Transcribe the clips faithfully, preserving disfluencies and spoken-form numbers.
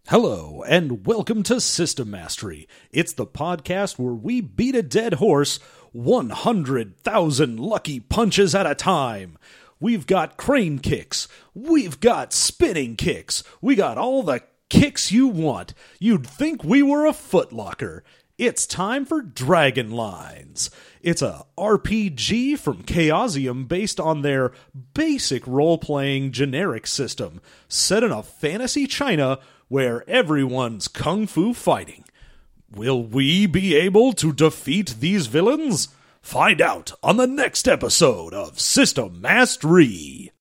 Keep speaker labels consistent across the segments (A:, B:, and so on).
A: Hello, and welcome to System Mastery. It's the podcast where we beat a dead horse one hundred thousand lucky punches at a time. We've got crane kicks. We've got spinning kicks. We got all the kicks you want. You'd think we were a Foot Locker. It's time for Dragon Lines. It's a R P G from Chaosium based on their basic role-playing generic system, set in a fantasy China where everyone's kung fu fighting. Will we be able to defeat these villains? Find out on the next episode of System Mastery.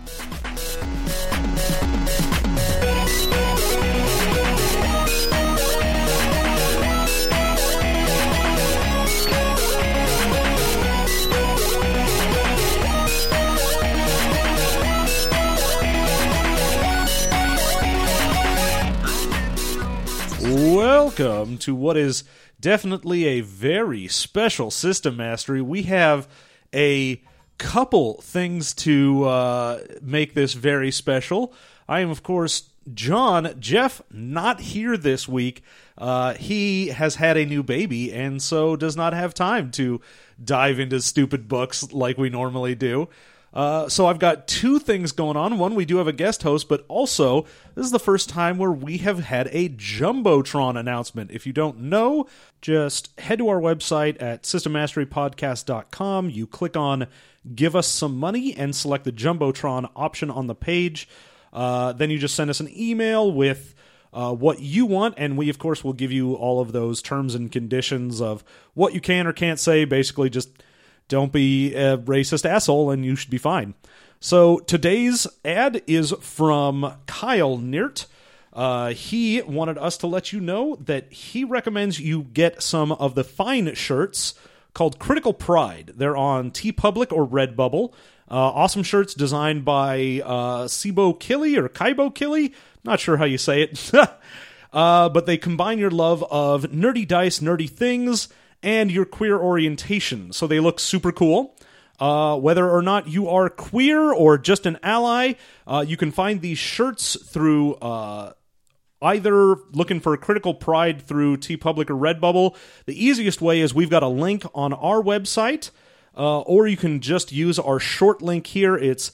A: Welcome to what is definitely a very special System Mastery. We have a couple things to uh, make this very special. I am, of course, John. Jeff, not here this week. Uh, he has had a new baby and so does not have time to dive into stupid books like we normally do. Uh, so I've got two things going on. One, we do have a guest host, but also this is the first time where we have had a Jumbotron announcement. If you don't know, just head to our website at system mastery podcast dot com. You click on Give Us Some Money and select the Jumbotron option on the page. Uh, then you just send us an email with uh, what you want, and we, of course, will give you all of those terms and conditions of what you can or can't say. Basically, just don't be a racist asshole, and you should be fine. So today's ad is from Kyle Neert. Uh, he wanted us to let you know that he recommends you get some of the fine shirts called Critical Pride. They're on TeePublic or Redbubble. Uh, awesome shirts designed by uh, Sibo Killy or Kaibo Killy. Not sure how you say it. uh, but they combine your love of nerdy dice, nerdy things, and your queer orientation. So they look super cool. Uh, whether or not you are queer or just an ally, uh, you can find these shirts through uh, either looking for Critical Pride through TeePublic or Redbubble. The easiest way is we've got a link on our website, uh, or you can just use our short link here. It's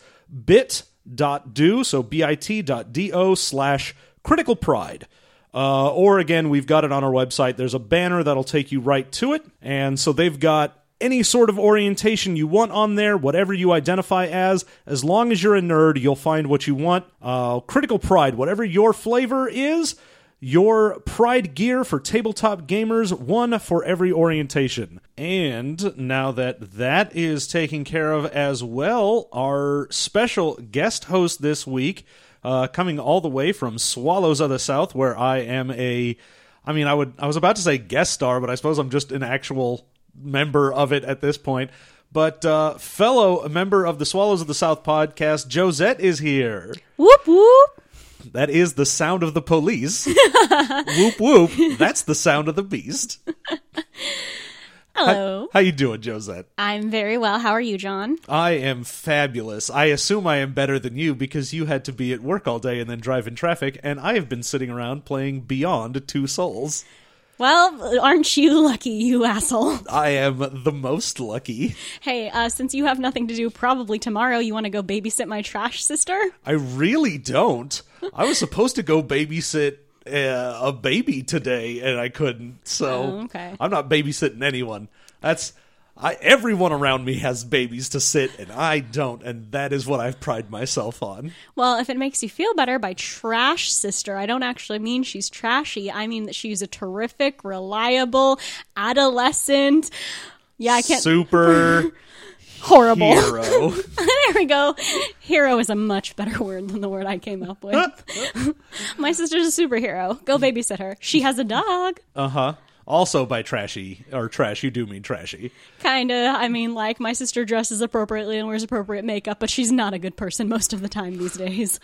A: bit.do, so bit.do slash Critical Pride. Uh, or again, we've got it on our website. There's a banner that'll take you right to it. And so they've got any sort of orientation you want on there, whatever you identify as. As long as you're a nerd, you'll find what you want. Uh, Critical Pride, whatever your flavor is, your pride gear for tabletop gamers, one for every orientation. And now that that is taken care of as well, our special guest host this week, Uh, coming all the way from Swallows of the South, where I am a, I mean, I would, I was about to say guest star, but I suppose I'm just an actual member of it at this point. But uh, fellow member of the Swallows of the South podcast, Josette is here.
B: Whoop whoop.
A: That is the sound of the police. Whoop whoop. That's the sound of the beast.
B: Hello.
A: How, how you doing, Josette?
B: I'm very well. How are you, John?
A: I am fabulous. I assume I am better than you because you had to be at work all day and then drive in traffic, and I have been sitting around playing Beyond Two Souls.
B: Well, aren't you lucky, you asshole?
A: I am the most lucky.
B: Hey, uh, since you have nothing to do probably tomorrow, you want to go babysit my trash sister?
A: I really don't. I was supposed to go babysit Uh, a baby today, and I couldn't. So
B: oh, okay.
A: I'm not babysitting anyone. That's I. Everyone around me has babies to sit, and I don't. And that is what I've prided myself on.
B: Well, if it makes you feel better, by trash sister, I don't actually mean she's trashy. I mean that she's a terrific, reliable adolescent. Yeah, I can't.
A: Super.
B: Horrible.
A: Hero.
B: There we go. Hero is a much better word than the word I came up with. My sister's a superhero. Go babysit her. She has a dog.
A: Uh-huh. Also by trashy, or trash, you do mean trashy.
B: Kinda. I mean, like, my sister dresses appropriately and wears appropriate makeup, but she's not a good person most of the time these days.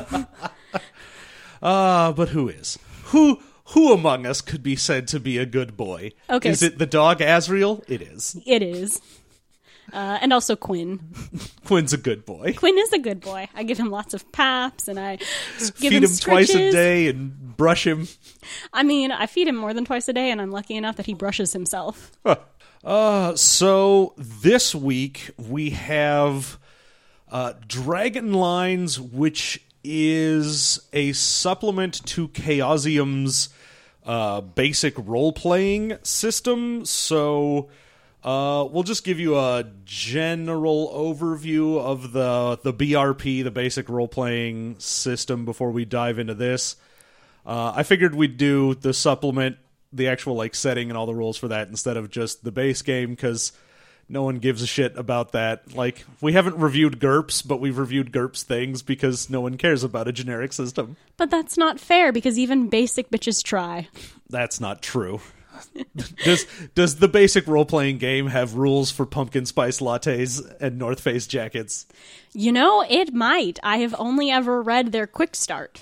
A: Ah, uh, but who is? Who who among us could be said to be a good boy?
B: Okay.
A: Is it the dog Azriel? It is.
B: It is. Uh, and also Quinn.
A: Quinn's a good boy.
B: Quinn is a good boy. I give him lots of paps, and I give
A: Feed
B: him,
A: him
B: stretches.
A: twice a day and brush him.
B: I mean, I feed him more than twice a day, and I'm lucky enough that he brushes himself.
A: Uh, so this week we have uh, Dragon Lines, which is a supplement to Chaosium's uh, basic role-playing system. So uh, we'll just give you a general overview of the, the B R P, the basic role-playing system, before we dive into this. Uh, I figured we'd do the supplement, the actual like setting and all the rules for that, instead of just the base game, because no one gives a shit about that. Like, we haven't reviewed GURPS, but we've reviewed GURPS things because no one cares about a generic system.
B: But that's not fair, because even basic bitches try.
A: That's not true. does does the basic role-playing game have rules for pumpkin spice lattes and North Face jackets?
B: You know, it might. I have only ever read their quick start.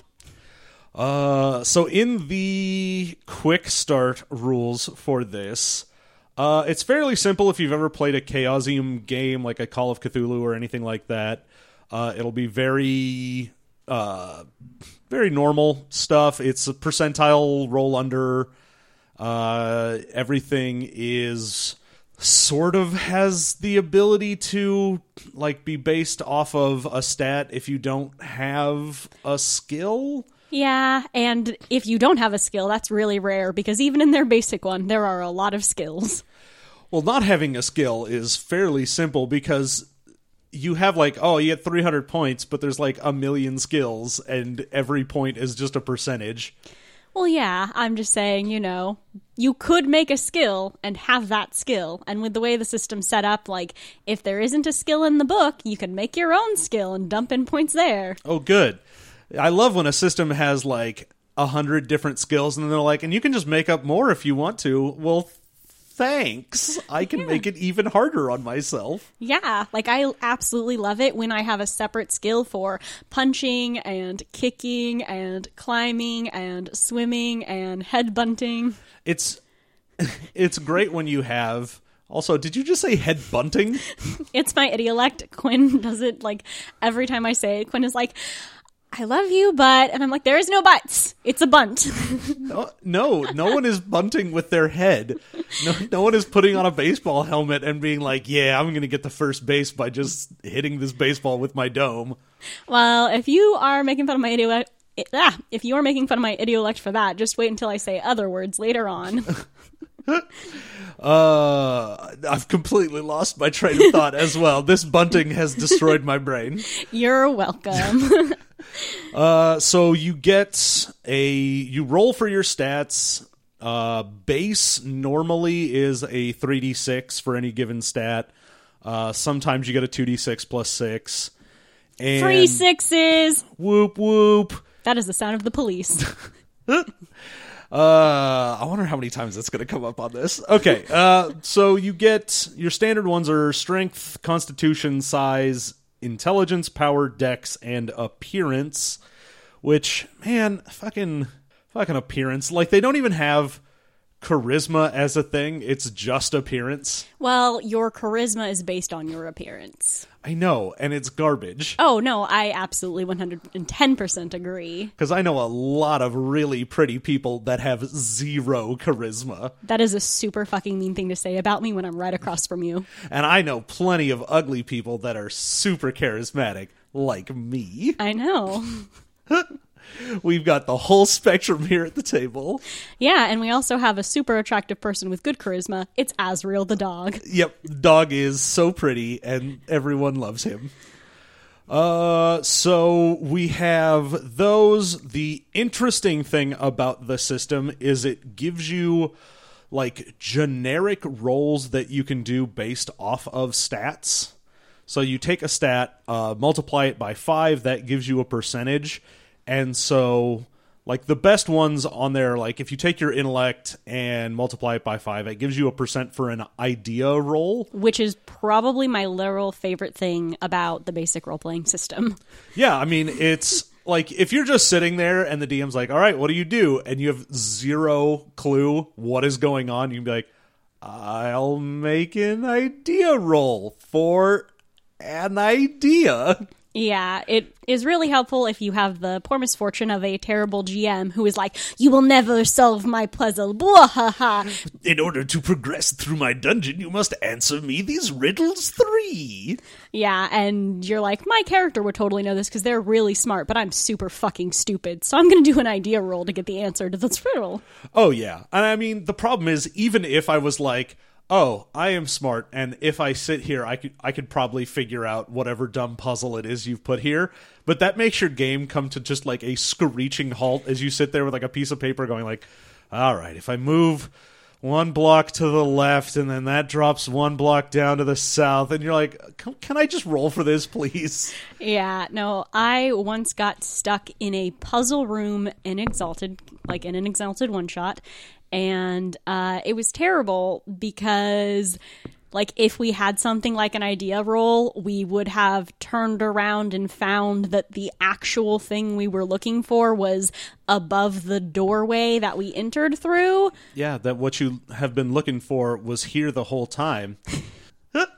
A: Uh, so in the quick start rules for this, uh, it's fairly simple if you've ever played a Chaosium game like a Call of Cthulhu or anything like that. Uh, it'll be very, uh, very normal stuff. It's a percentile roll under. Uh, everything is sort of has the ability to like be based off of a stat if you don't have a skill.
B: Yeah, and if you don't have a skill, that's really rare, because even in their basic one, there are a lot of skills.
A: Well, not having a skill is fairly simple, because you have like, oh, you get three hundred points, but there's like a million skills, and every point is just a percentage.
B: Well, yeah, I'm just saying, you know, you could make a skill and have that skill, and with the way the system's set up, like, if there isn't a skill in the book, you can make your own skill and dump in points there.
A: Oh, good. I love when a system has like a hundred different skills, and then they're like, and you can just make up more if you want to. Well, thanks. I can yeah. make it even harder on myself.
B: Yeah, like I absolutely love it when I have a separate skill for punching and kicking and climbing and swimming and headbutting.
A: It's it's great when you have. Also, did you just say head bunting?
B: It's my idiolect. Quinn does it like every time I say it. Quinn is like, I love you, but... And I'm like, there is no buts. It's a bunt.
A: no, no, no one is bunting with their head. No, no one is putting on a baseball helmet and being like, yeah, I'm going to get the first base by just hitting this baseball with my dome.
B: Well, if you are making fun of my idiolect... Ah, if you are making fun of my idiolect for that, just wait until I say other words later on.
A: uh, I've completely lost my train of thought as well. This bunting has destroyed my brain.
B: You're welcome.
A: Uh, so you get a, you roll for your stats. Uh, base normally is a three d six for any given stat. Uh, sometimes you get a two d six plus six. And
B: Three sixes!
A: Whoop whoop.
B: That is the sound of the police.
A: uh, I wonder how many times that's going to come up on this. Okay, uh, so you get, your standard ones are strength, constitution, size, intelligence, power, dex, and appearance, which, man, fucking fucking appearance. Like, they don't even have charisma as a thing. It's just appearance.
B: Well, your charisma is based on your appearance.
A: I know, and it's garbage.
B: Oh, no, I absolutely one hundred ten percent agree.
A: Because I know a lot of really pretty people that have zero charisma.
B: That is a super fucking mean thing to say about me when I'm right across from you.
A: And I know plenty of ugly people that are super charismatic, like me.
B: I know.
A: We've got the whole spectrum here at the table.
B: Yeah, and we also have a super attractive person with good charisma. It's Azrael the dog.
A: Yep, dog is so pretty, and everyone loves him. Uh, so we have those. The interesting thing about the system is it gives you, like, generic rolls that you can do based off of stats. So you take a stat, uh, multiply it by five, that gives you a percentage. And so, like, the best ones on there, like, if you take your intellect and multiply it by five, it gives you a percent for an idea roll.
B: Which is probably my literal favorite thing about the basic role-playing system.
A: Yeah, I mean, it's, like, if you're just sitting there and the D M's like, all right, what do you do? And you have zero clue what is going on, you can be like, I'll make an idea roll for an idea.
B: Yeah, it is really helpful if you have the poor misfortune of a terrible G M who is like, you will never solve my puzzle, bwahaha.
A: In order to progress through my dungeon, you must answer me these riddles three.
B: Yeah, and you're like, my character would totally know this because they're really smart, but I'm super fucking stupid, so I'm going to do an idea roll to get the answer to this riddle.
A: Oh, yeah. And I mean, the problem is, even if I was like, oh, I am smart, and if I sit here, I could I could probably figure out whatever dumb puzzle it is you've put here. But that makes your game come to just like a screeching halt as you sit there with like a piece of paper going like, all right, if I move one block to the left and then that drops one block down to the south, and you're like, can, can I just roll for this, please?
B: Yeah, no, I once got stuck in a puzzle room in Exalted, like in an Exalted one-shot, and uh, it was terrible because, like, if we had something like an idea roll, we would have turned around and found that the actual thing we were looking for was above the doorway that we entered through.
A: Yeah, that what you have been looking for was here the whole time.
B: But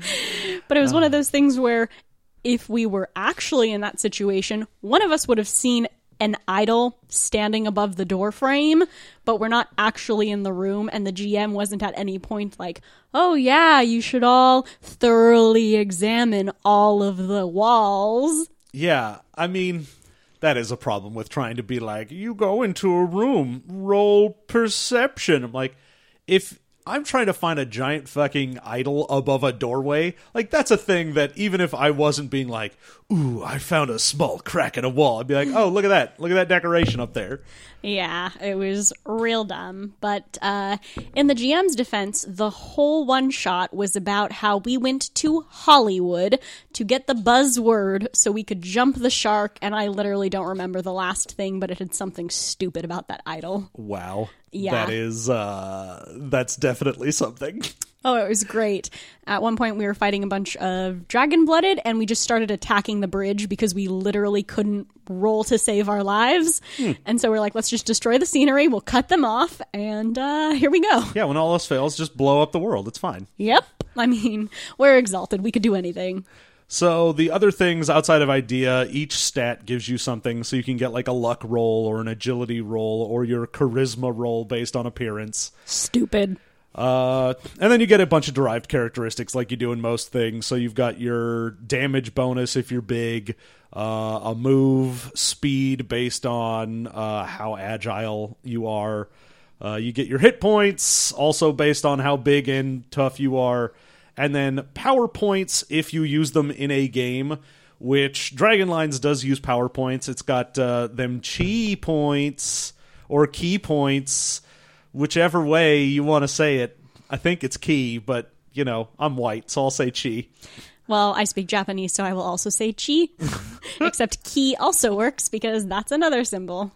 B: it was one of those things where if we were actually in that situation, one of us would have seen an idol standing above the door frame, but we're not actually in the room, and the G M wasn't at any point like, oh yeah, you should all thoroughly examine all of the walls.
A: Yeah, I mean, that is a problem with trying to be like, you go into a room, roll perception. I'm like, if I'm trying to find a giant fucking idol above a doorway, like, that's a thing that even if I wasn't being like, ooh, I found a small crack in a wall, I'd be like, oh, look at that. Look at that decoration up there.
B: Yeah, it was real dumb. But uh, in the G M's defense, the whole one-shot was about how we went to Hollywood to get the buzzword so we could jump the shark, and I literally don't remember the last thing, but it had something stupid about that idol.
A: Wow.
B: Yeah.
A: That is, uh, that's definitely something.
B: Oh, it was great. At one point, we were fighting a bunch of dragon-blooded, and we just started attacking the bridge because we literally couldn't roll to save our lives. Hmm. And so we're like, let's just destroy the scenery, we'll cut them off, and uh, here we go.
A: Yeah, when all else fails, just blow up the world. It's fine.
B: Yep. I mean, we're Exalted. We could do anything.
A: So the other things outside of idea, each stat gives you something, so you can get like a luck roll or an agility roll or your charisma roll based on appearance.
B: Stupid.
A: Uh, and then you get a bunch of derived characteristics like you do in most things. So you've got your damage bonus if you're big, uh, a move, speed based on uh, how agile you are. Uh, you get your hit points also based on how big and tough you are. And then power points if you use them in a game, which Dragonlines does use power points. It's got uh, them chi points or key points, whichever way you want to say it. I think it's key, but, you know, I'm white, so I'll say chi.
B: Well, I speak Japanese, so I will also say chi. Except ki also works because that's another symbol.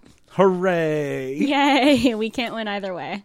A: Hooray!
B: Yay! We can't win either way.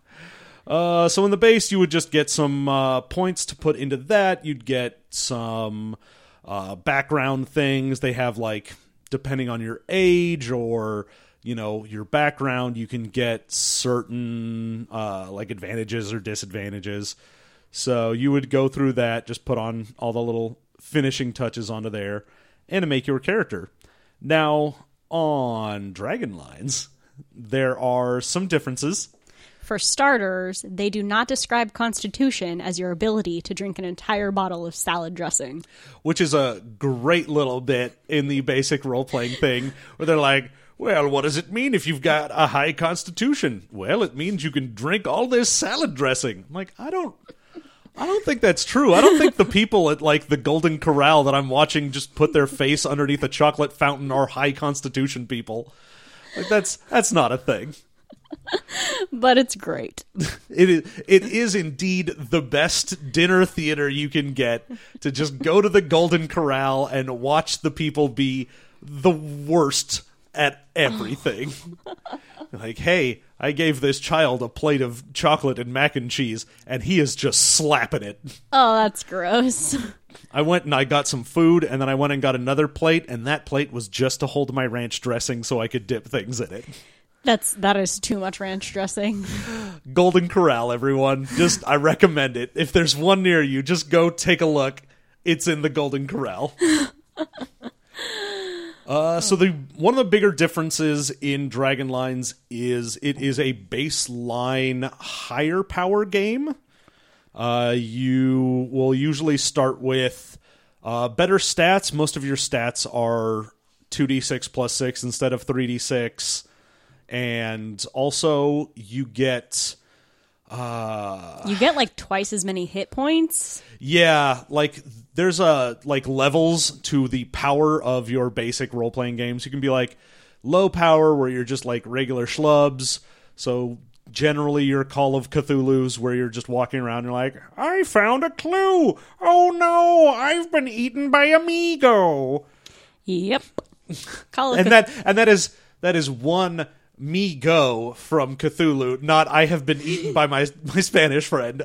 A: Uh, so in the base, you would just get some uh, points to put into that. You'd get some uh, background things. They have, like, depending on your age or, you know, your background, you can get certain, uh, like, advantages or disadvantages. So you would go through that, just put on all the little finishing touches onto there, and to make your character. Now, on Dragonlines, there are some differences.
B: For starters, they do not describe Constitution as your ability to drink an entire bottle of salad dressing.
A: Which is a great little bit in the basic role-playing thing, where they're like, well, what does it mean if you've got a high Constitution? Well, it means you can drink all this salad dressing. I'm like, I don't... I don't think that's true. I don't think the people at, like, the Golden Corral that I'm watching just put their face underneath a chocolate fountain are high Constitution people. Like, that's that's not a thing.
B: But it's great.
A: It is, it is indeed the best dinner theater you can get, to just go to the Golden Corral and watch the people be the worst at everything. Like, hey, I gave this child a plate of chocolate and mac and cheese, and he is just slapping it.
B: Oh, that's gross.
A: I went and I got some food, and then I went and got another plate, and that plate was just to hold my ranch dressing so I could dip things in it.
B: That's that is too much ranch dressing.
A: Golden Corral, everyone. Just, I recommend it. If there's one near you, just go take a look. It's in the Golden Corral. Uh, so the one of the bigger differences in Dragonlines is it is a baseline higher power game. Uh, you will usually start with uh, better stats. Most of your stats are two d six plus six instead of three d six. And also you get... Uh,
B: you get like twice as many hit points.
A: Yeah, like there's a like levels to the power of your basic role playing games. You can be like low power where you're just like regular schlubs. So generally your Call of Cthulhu's where you're just walking around and you're like, I found a clue. Oh no, I've been eaten by Amigo.
B: Yep. Call of
A: and that and that is that is one me go from Cthulhu, not I have been eaten by my my Spanish friend.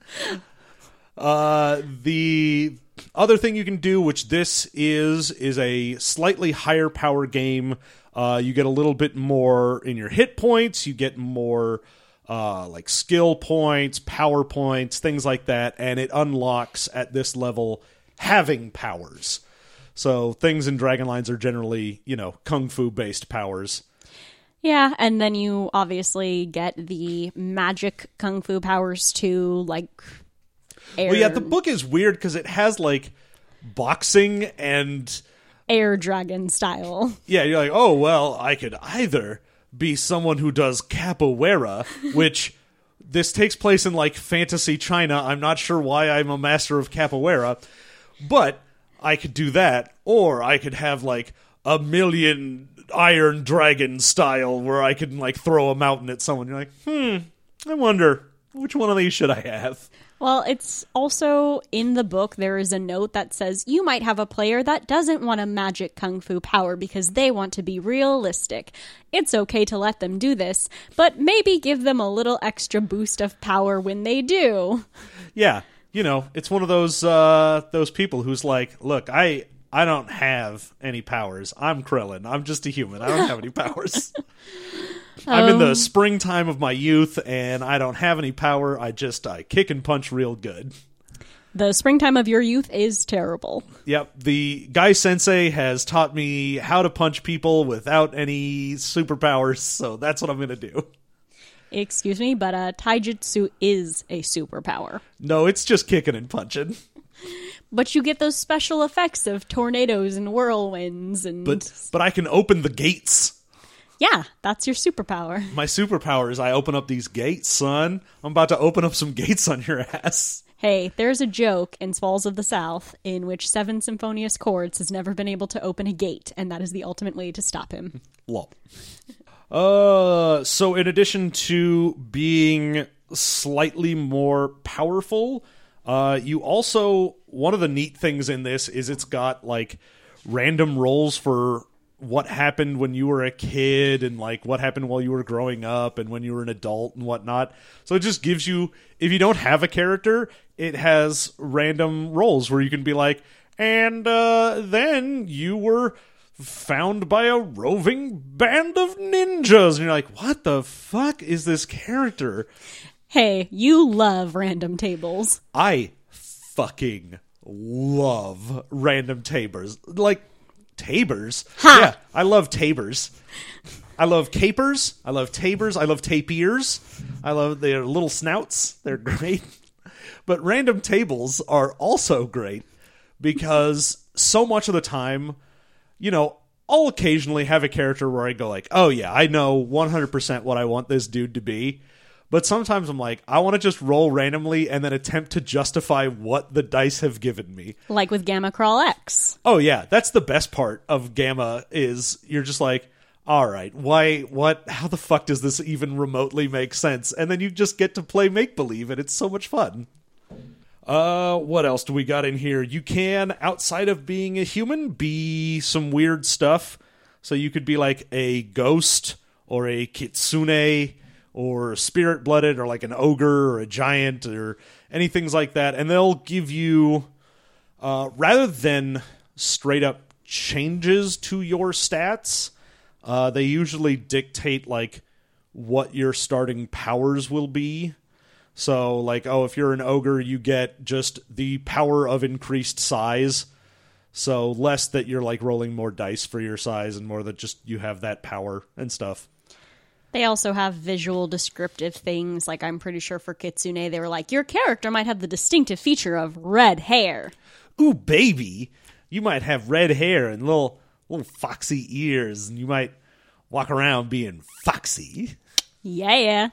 A: Uh, the other thing you can do, which this is, is a slightly higher power game. Uh, you get a little bit more in your hit points. You get more uh, like skill points, power points, things like that. And it unlocks at this level having powers. So things in Dragonlines are generally, you know, kung fu based powers.
B: Yeah, and then you obviously get the magic kung fu powers too, like air.
A: Well, yeah, the book is weird because it has like boxing and
B: air dragon style.
A: Yeah, you're like, oh well, I could either be someone who does capoeira, which this takes place in like fantasy China. I'm not sure why I'm a master of capoeira, but I could do that, or I could have like a million Iron Dragon style where I can like throw a mountain at someone. You're like, hmm, I wonder which one of these should I have?
B: Well, it's also in the book there is a note that says you might have a player that doesn't want a magic kung fu power because they want to be realistic. It's okay to let them do this, but maybe give them a little extra boost of power when they do.
A: Yeah, you know, it's one of those uh, those people who's like, look, I I don't have any powers. I'm Krillin. I'm just a human. I don't have any powers. I'm in the springtime of my youth, and I don't have any power. I just I kick and punch real good.
B: The springtime of your youth is terrible.
A: Yep. The Guy Sensei has taught me how to punch people without any superpowers, so that's what I'm going to do.
B: Excuse me, but uh, taijutsu is a superpower.
A: No, it's just kicking and punching.
B: But you get those special effects of tornadoes and whirlwinds and...
A: But, but I can open the gates.
B: Yeah, that's your superpower.
A: My superpower is I open up these gates, son. I'm about to open up some gates on your ass.
B: Hey, there's a joke in Swalls of the South in which Seven Symphonious Chords has never been able to open a gate, and that is the ultimate way to stop him.
A: Lol. Uh, so in addition to being slightly more powerful, uh, you also... One of the neat things in this is it's got, like, random rolls for what happened when you were a kid and, like, what happened while you were growing up and when you were an adult and whatnot. So it just gives you... If you don't have a character, it has random rolls where you can be like, and uh, then you were found by a roving band of ninjas. And you're like, what the fuck is this character?
B: Hey, you love random tables.
A: I fucking love random tabers. Like, tabers?
B: Ha!
A: Yeah, I love tabers. I love capers. I love tabers. I love tapirs. I love their little snouts. They're great. But random tables are also great because so much of the time, you know, I'll occasionally have a character where I go like, oh yeah, I know one hundred percent what I want this dude to be. But sometimes I'm like, I want to just roll randomly and then attempt to justify what the dice have given me.
B: Like with Gamma Crawl X.
A: Oh yeah, that's the best part of Gamma is you're just like, all right, why, what, how the fuck does this even remotely make sense? And then you just get to play make-believe and it's so much fun. Uh, what else do we got in here? You can, outside of being a human, be some weird stuff. So you could be like a ghost or a kitsune or spirit-blooded, or like an ogre, or a giant, or anything like that. And they'll give you, uh, rather than straight-up changes to your stats, uh, they usually dictate, like, what your starting powers will be. So, like, oh, if you're an ogre, you get just the power of increased size. So less that you're, like, rolling more dice for your size and more that just you have that power and stuff.
B: They also have visual descriptive things. Like, I'm pretty sure for Kitsune, they were like, your character might have the distinctive feature of red hair.
A: Ooh, baby! You might have red hair and little, little foxy ears, and you might walk around being foxy.
B: Yeah.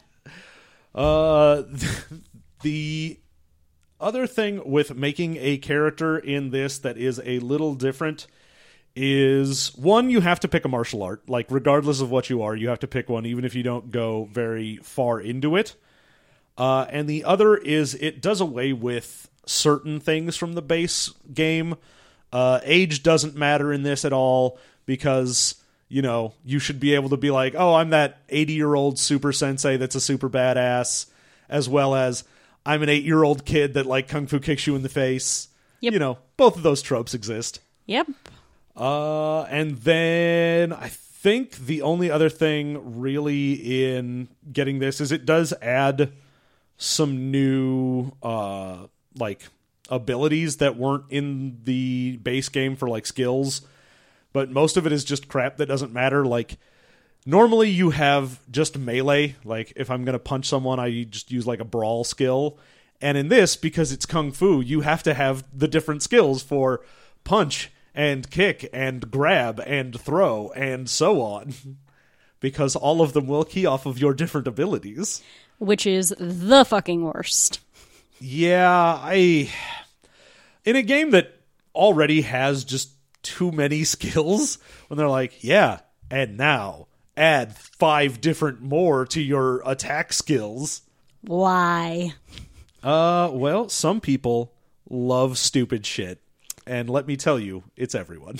A: Uh, the other thing with making a character in this that is a little different is, one, you have to pick a martial art. Like, regardless of what you are, you have to pick one, even if you don't go very far into it. Uh, and the other is it does away with certain things from the base game. Uh, age doesn't matter in this at all because, you know, you should be able to be like, oh, I'm that eighty-year-old super sensei that's a super badass, as well as I'm an eight-year-old kid that, like, kung fu kicks you in the face.
B: Yep.
A: You know, both of those tropes exist.
B: Yep.
A: Uh, and then I think the only other thing really in getting this is it does add some new, uh, like, abilities that weren't in the base game for, like, skills. But most of it is just crap that doesn't matter. Like, normally you have just melee. Like, if I'm going to punch someone, I just use, like, a brawl skill. And in this, because it's kung fu, you have to have the different skills for punch and kick and grab and throw and so on. Because all of them will key off of your different abilities.
B: Which is the fucking worst.
A: Yeah, I... In a game that already has just too many skills, when they're like, yeah, and now add five different more to your attack skills.
B: Why?
A: Uh, well, some people love stupid shit. And let me tell you, it's everyone.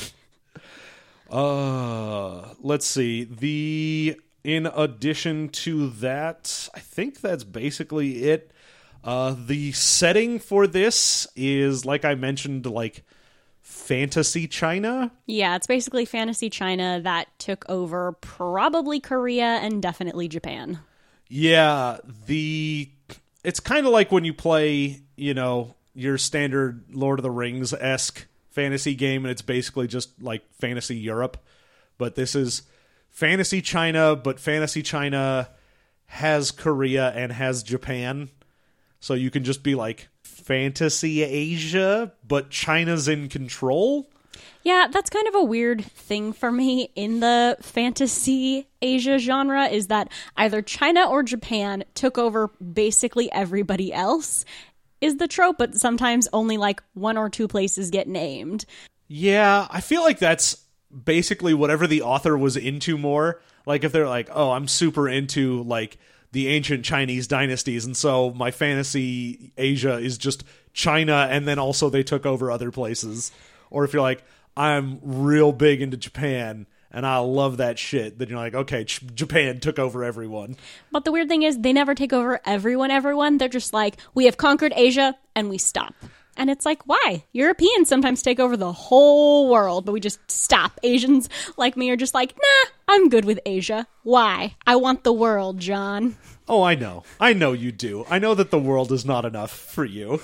A: uh, let's see. The in addition to that, I think that's basically it. Uh, the setting for this is, like I mentioned, like fantasy China.
B: Yeah, it's basically fantasy China that took over probably Korea and definitely Japan.
A: Yeah, the it's kind of like when you play, you know, your standard Lord of the Rings-esque fantasy game, and it's basically just like fantasy Europe. But this is fantasy China, but fantasy China has Korea and has Japan. So you can just be like fantasy Asia, but China's in control.
B: Yeah, that's kind of a weird thing for me in the fantasy Asia genre, is that either China or Japan took over basically everybody else, is the trope, but sometimes only like one or two places get named.
A: Yeah, I feel like that's basically whatever the author was into more. Like if they're like, oh, I'm super into like the ancient Chinese dynasties, and so my fantasy Asia is just China, and then also they took over other places. Or if you're like, I'm real big into Japan, and I love that shit, then you're like, okay, Ch- Japan took over everyone.
B: But the weird thing is, they never take over everyone, everyone. They're just like, we have conquered Asia, and we stop. And it's like, why? Europeans sometimes take over the whole world, but we just stop. Asians like me are just like, nah, I'm good with Asia. Why? I want the world, John.
A: Oh, I know. I know you do. I know that the world is not enough for you.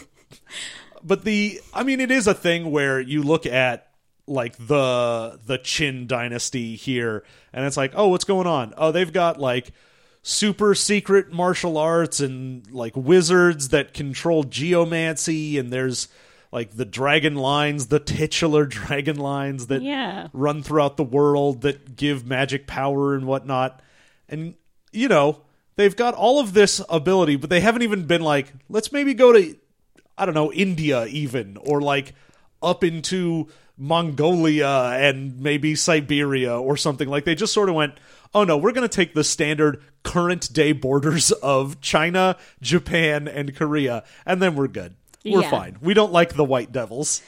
A: But the, I mean, it is a thing where you look at like the the Qin dynasty here, and it's like, oh, what's going on? Oh, they've got like super secret martial arts and like wizards that control geomancy, and there's like the dragon lines, the titular dragon lines that
B: yeah.
A: run throughout the world that give magic power and whatnot. And, you know, they've got all of this ability, but they haven't even been like, let's maybe go to, I don't know, India even, or like up into Mongolia and maybe Siberia or something. Like they just sort of went, oh no, we're going to take the standard current day borders of China, Japan, and Korea, and then we're good. We're
B: Yeah.
A: fine. We don't like the White Devils.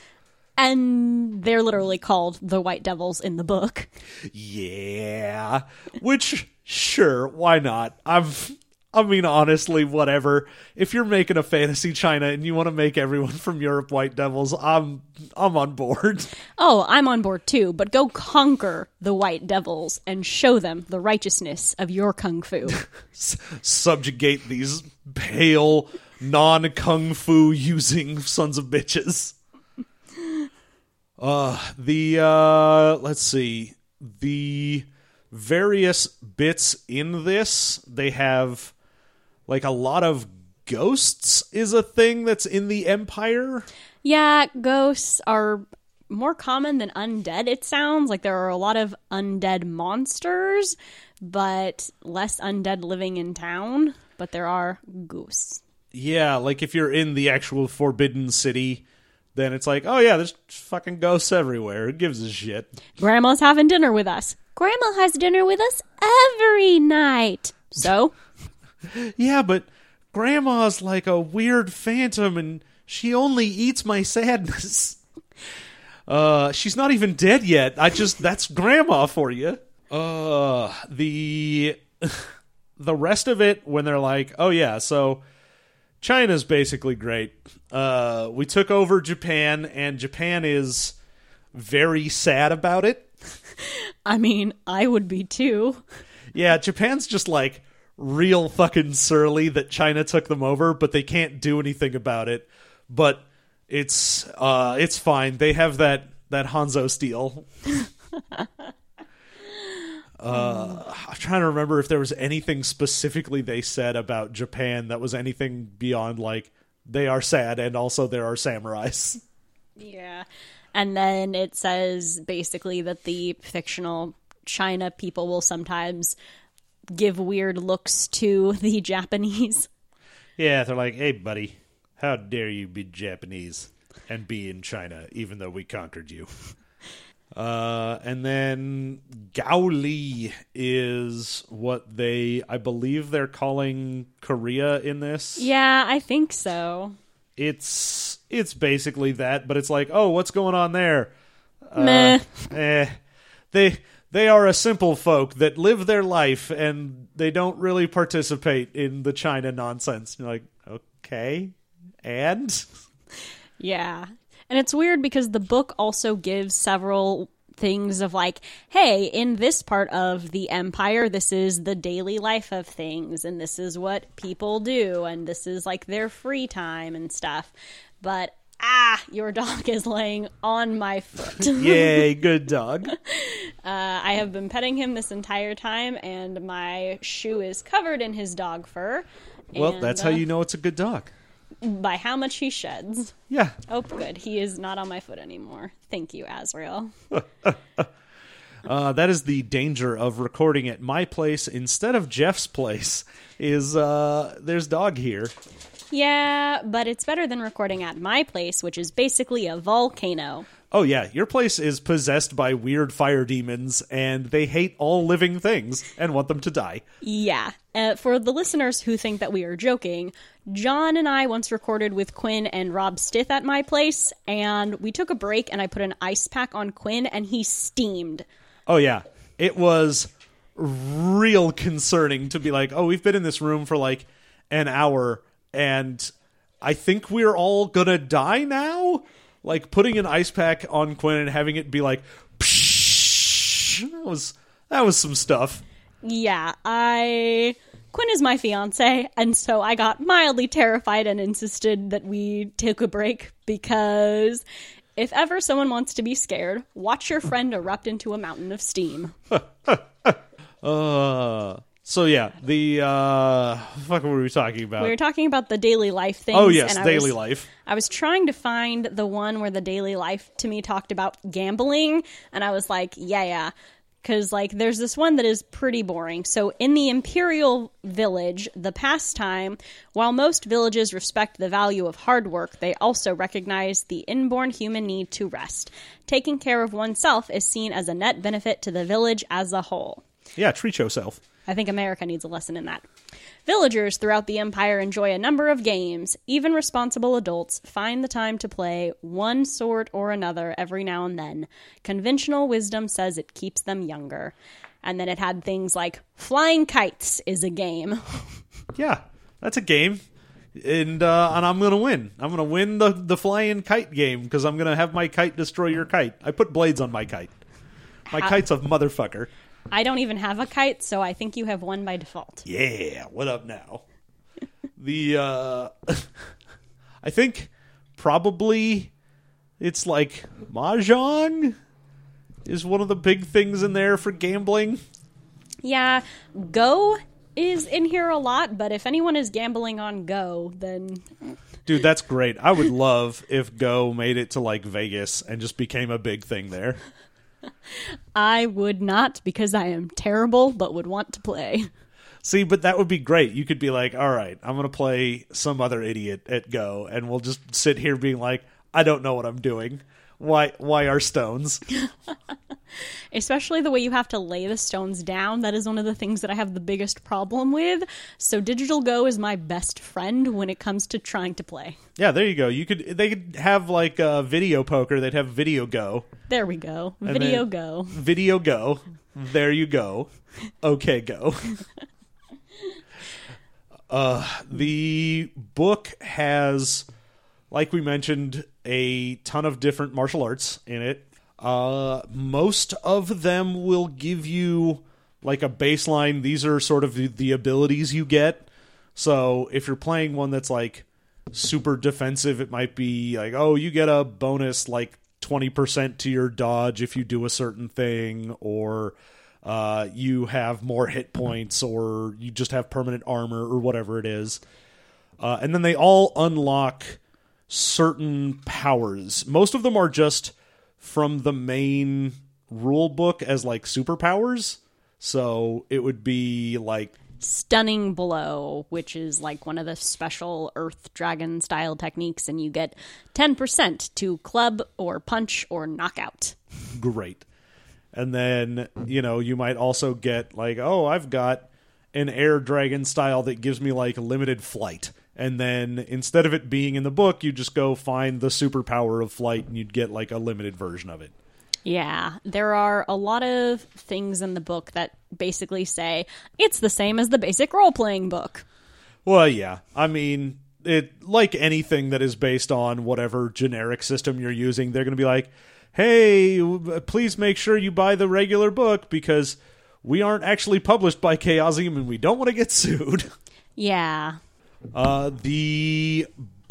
B: And they're literally called the White Devils in the book.
A: Yeah. Which, sure, why not? I'm I mean, honestly, whatever. If you're making a fantasy China and you want to make everyone from Europe white devils, I'm I'm on board.
B: Oh, I'm on board too, but go conquer the white devils and show them the righteousness of your kung fu.
A: S- subjugate these pale, non-kung fu using sons of bitches. Uh, the, uh, let's see, the various bits in this, they have, like, a lot of ghosts is a thing that's in the Empire.
B: Yeah, ghosts are more common than undead, it sounds. Like, there are a lot of undead monsters, but less undead living in town, but there are ghosts.
A: Yeah, like, if you're in the actual Forbidden City, then it's like, oh yeah, there's fucking ghosts everywhere. Who gives a shit?
B: Grandma's having dinner with us. Grandma has dinner with us every night. So?
A: Yeah, but Grandma's like a weird phantom and she only eats my sadness. Uh, she's not even dead yet. I just, that's Grandma for you. Uh, the, the rest of it, when they're like, oh yeah, so China's basically great. Uh, we took over Japan, and Japan is very sad about it.
B: I mean, I would be too.
A: Yeah, Japan's just like real fucking surly that China took them over, but they can't do anything about it. But it's uh, it's fine. They have that that Hanzo steel. Uh, I'm trying to remember if there was anything specifically they said about Japan that was anything beyond, like, they are sad and also there are samurais.
B: Yeah. And then it says basically that the fictional China people will sometimes give weird looks to the Japanese.
A: Yeah, they're like, hey, buddy, how dare you be Japanese and be in China, even though we conquered you. Uh, and then Gaoli is what they, I believe they're calling Korea in this.
B: Yeah, I think so.
A: It's it's basically that, but it's like, oh, what's going on there?
B: Meh.
A: Uh, eh. They they are a simple folk that live their life and they don't really participate in the China nonsense. You're like, okay, and?
B: Yeah. And it's weird because the book also gives several things of like, hey, in this part of the empire, this is the daily life of things, and this is what people do, and this is like their free time and stuff. But, ah, your dog is laying on my foot.
A: Yay, good dog.
B: Uh, I have been petting him this entire time, and my shoe is covered in his dog fur.
A: Well,
B: and,
A: that's
B: uh,
A: how you know it's a good dog.
B: By how much he sheds.
A: Yeah.
B: Oh, good. He is not on my foot anymore. Thank you, Azrael.
A: uh, that is the danger of recording at my place instead of Jeff's place, is uh, there's dog here.
B: Yeah, but it's better than recording at my place, which is basically a volcano.
A: Oh yeah, your place is possessed by weird fire demons, and they hate all living things and want them to die.
B: Yeah. Uh, for the listeners who think that we are joking, John and I once recorded with Quinn and Rob Stith at my place, and we took a break, and I put an ice pack on Quinn, and he steamed.
A: Oh yeah, it was real concerning to be like, oh, we've been in this room for like an hour, and I think we're all gonna die now? Like, putting an ice pack on Quinn and having it be like, psh, that was, that was some stuff.
B: Yeah, I... Quinn is my fiance, and so I got mildly terrified and insisted that we take a break, because if ever someone wants to be scared, watch your friend erupt into a mountain of steam.
A: uh... So yeah, the, uh, fuck, what were we talking about?
B: We were talking about the daily life things.
A: Oh yes,
B: and
A: daily
B: I was,
A: life.
B: I was trying to find the one where the daily life to me talked about gambling, and I was like, yeah, yeah. Because, like, there's this one that is pretty boring. So, in the Imperial Village, the pastime, while most villages respect the value of hard work, they also recognize the inborn human need to rest. Taking care of oneself is seen as a net benefit to the village as a whole.
A: Yeah, treat yourself.
B: I think America needs a lesson in that. Villagers throughout the empire enjoy a number of games. Even responsible adults find the time to play one sort or another every now and then. Conventional wisdom says it keeps them younger. And then it had things like flying kites is a game.
A: Yeah, that's a game. And uh, and I'm going to win. I'm going to win the, the flying kite game because I'm going to have my kite destroy your kite. I put blades on my kite. My
B: How-
A: kite's a motherfucker.
B: I don't even have a kite, so I think you have won by default.
A: Yeah, what up now? the, uh... I think probably it's like Mahjong is one of the big things in there for gambling.
B: Yeah, Go is in here a lot, but if anyone is gambling on Go, then
A: Dude, that's great. I would love if Go made it to like Vegas and just became a big thing there.
B: I would not, because I am terrible, but would want to play.
A: See, but that would be great. You could be like, all right, I'm going to play some other idiot at Go, and we'll just sit here being like, I don't know what I'm doing. Why Why are stones?
B: Especially the way you have to lay the stones down. That is one of the things that I have the biggest problem with. So Digital Go is my best friend when it comes to trying to play.
A: Yeah, there you go. You could They could have like uh, video poker. They'd have Video Go.
B: There we go.
A: And
B: Video
A: then-
B: Go.
A: Video Go. There you go. Okay, go. Uh, the book has, like we mentioned, a ton of different martial arts in it. Uh, most of them will give you like a baseline. These are sort of the, the abilities you get. So if you're playing one that's like super defensive, it might be like, oh, you get a bonus like twenty percent to your dodge if you do a certain thing, or uh, you have more hit points, or you just have permanent armor, or whatever it is. Uh, and then they all unlock certain powers. Most of them are just from the main rule book as like superpowers. So it would be like
B: Stunning Blow, which is like one of the special Earth Dragon style techniques, and you get ten percent to club or punch or knockout.
A: great. And then, you know, you might also get like, oh, I've got an air dragon style that gives me like limited flight. And then instead of it being in the book, you just go find the superpower of flight and you'd get like a limited version of it.
B: Yeah, there are a lot of things in the book that basically say it's the same as the basic role-playing book.
A: Well, yeah. I mean, it like anything that is based on whatever generic system you're using, they're going to be like, hey, please make sure you buy the regular book because we aren't actually published by Chaosium and we don't want to get sued.
B: Yeah.
A: Uh, the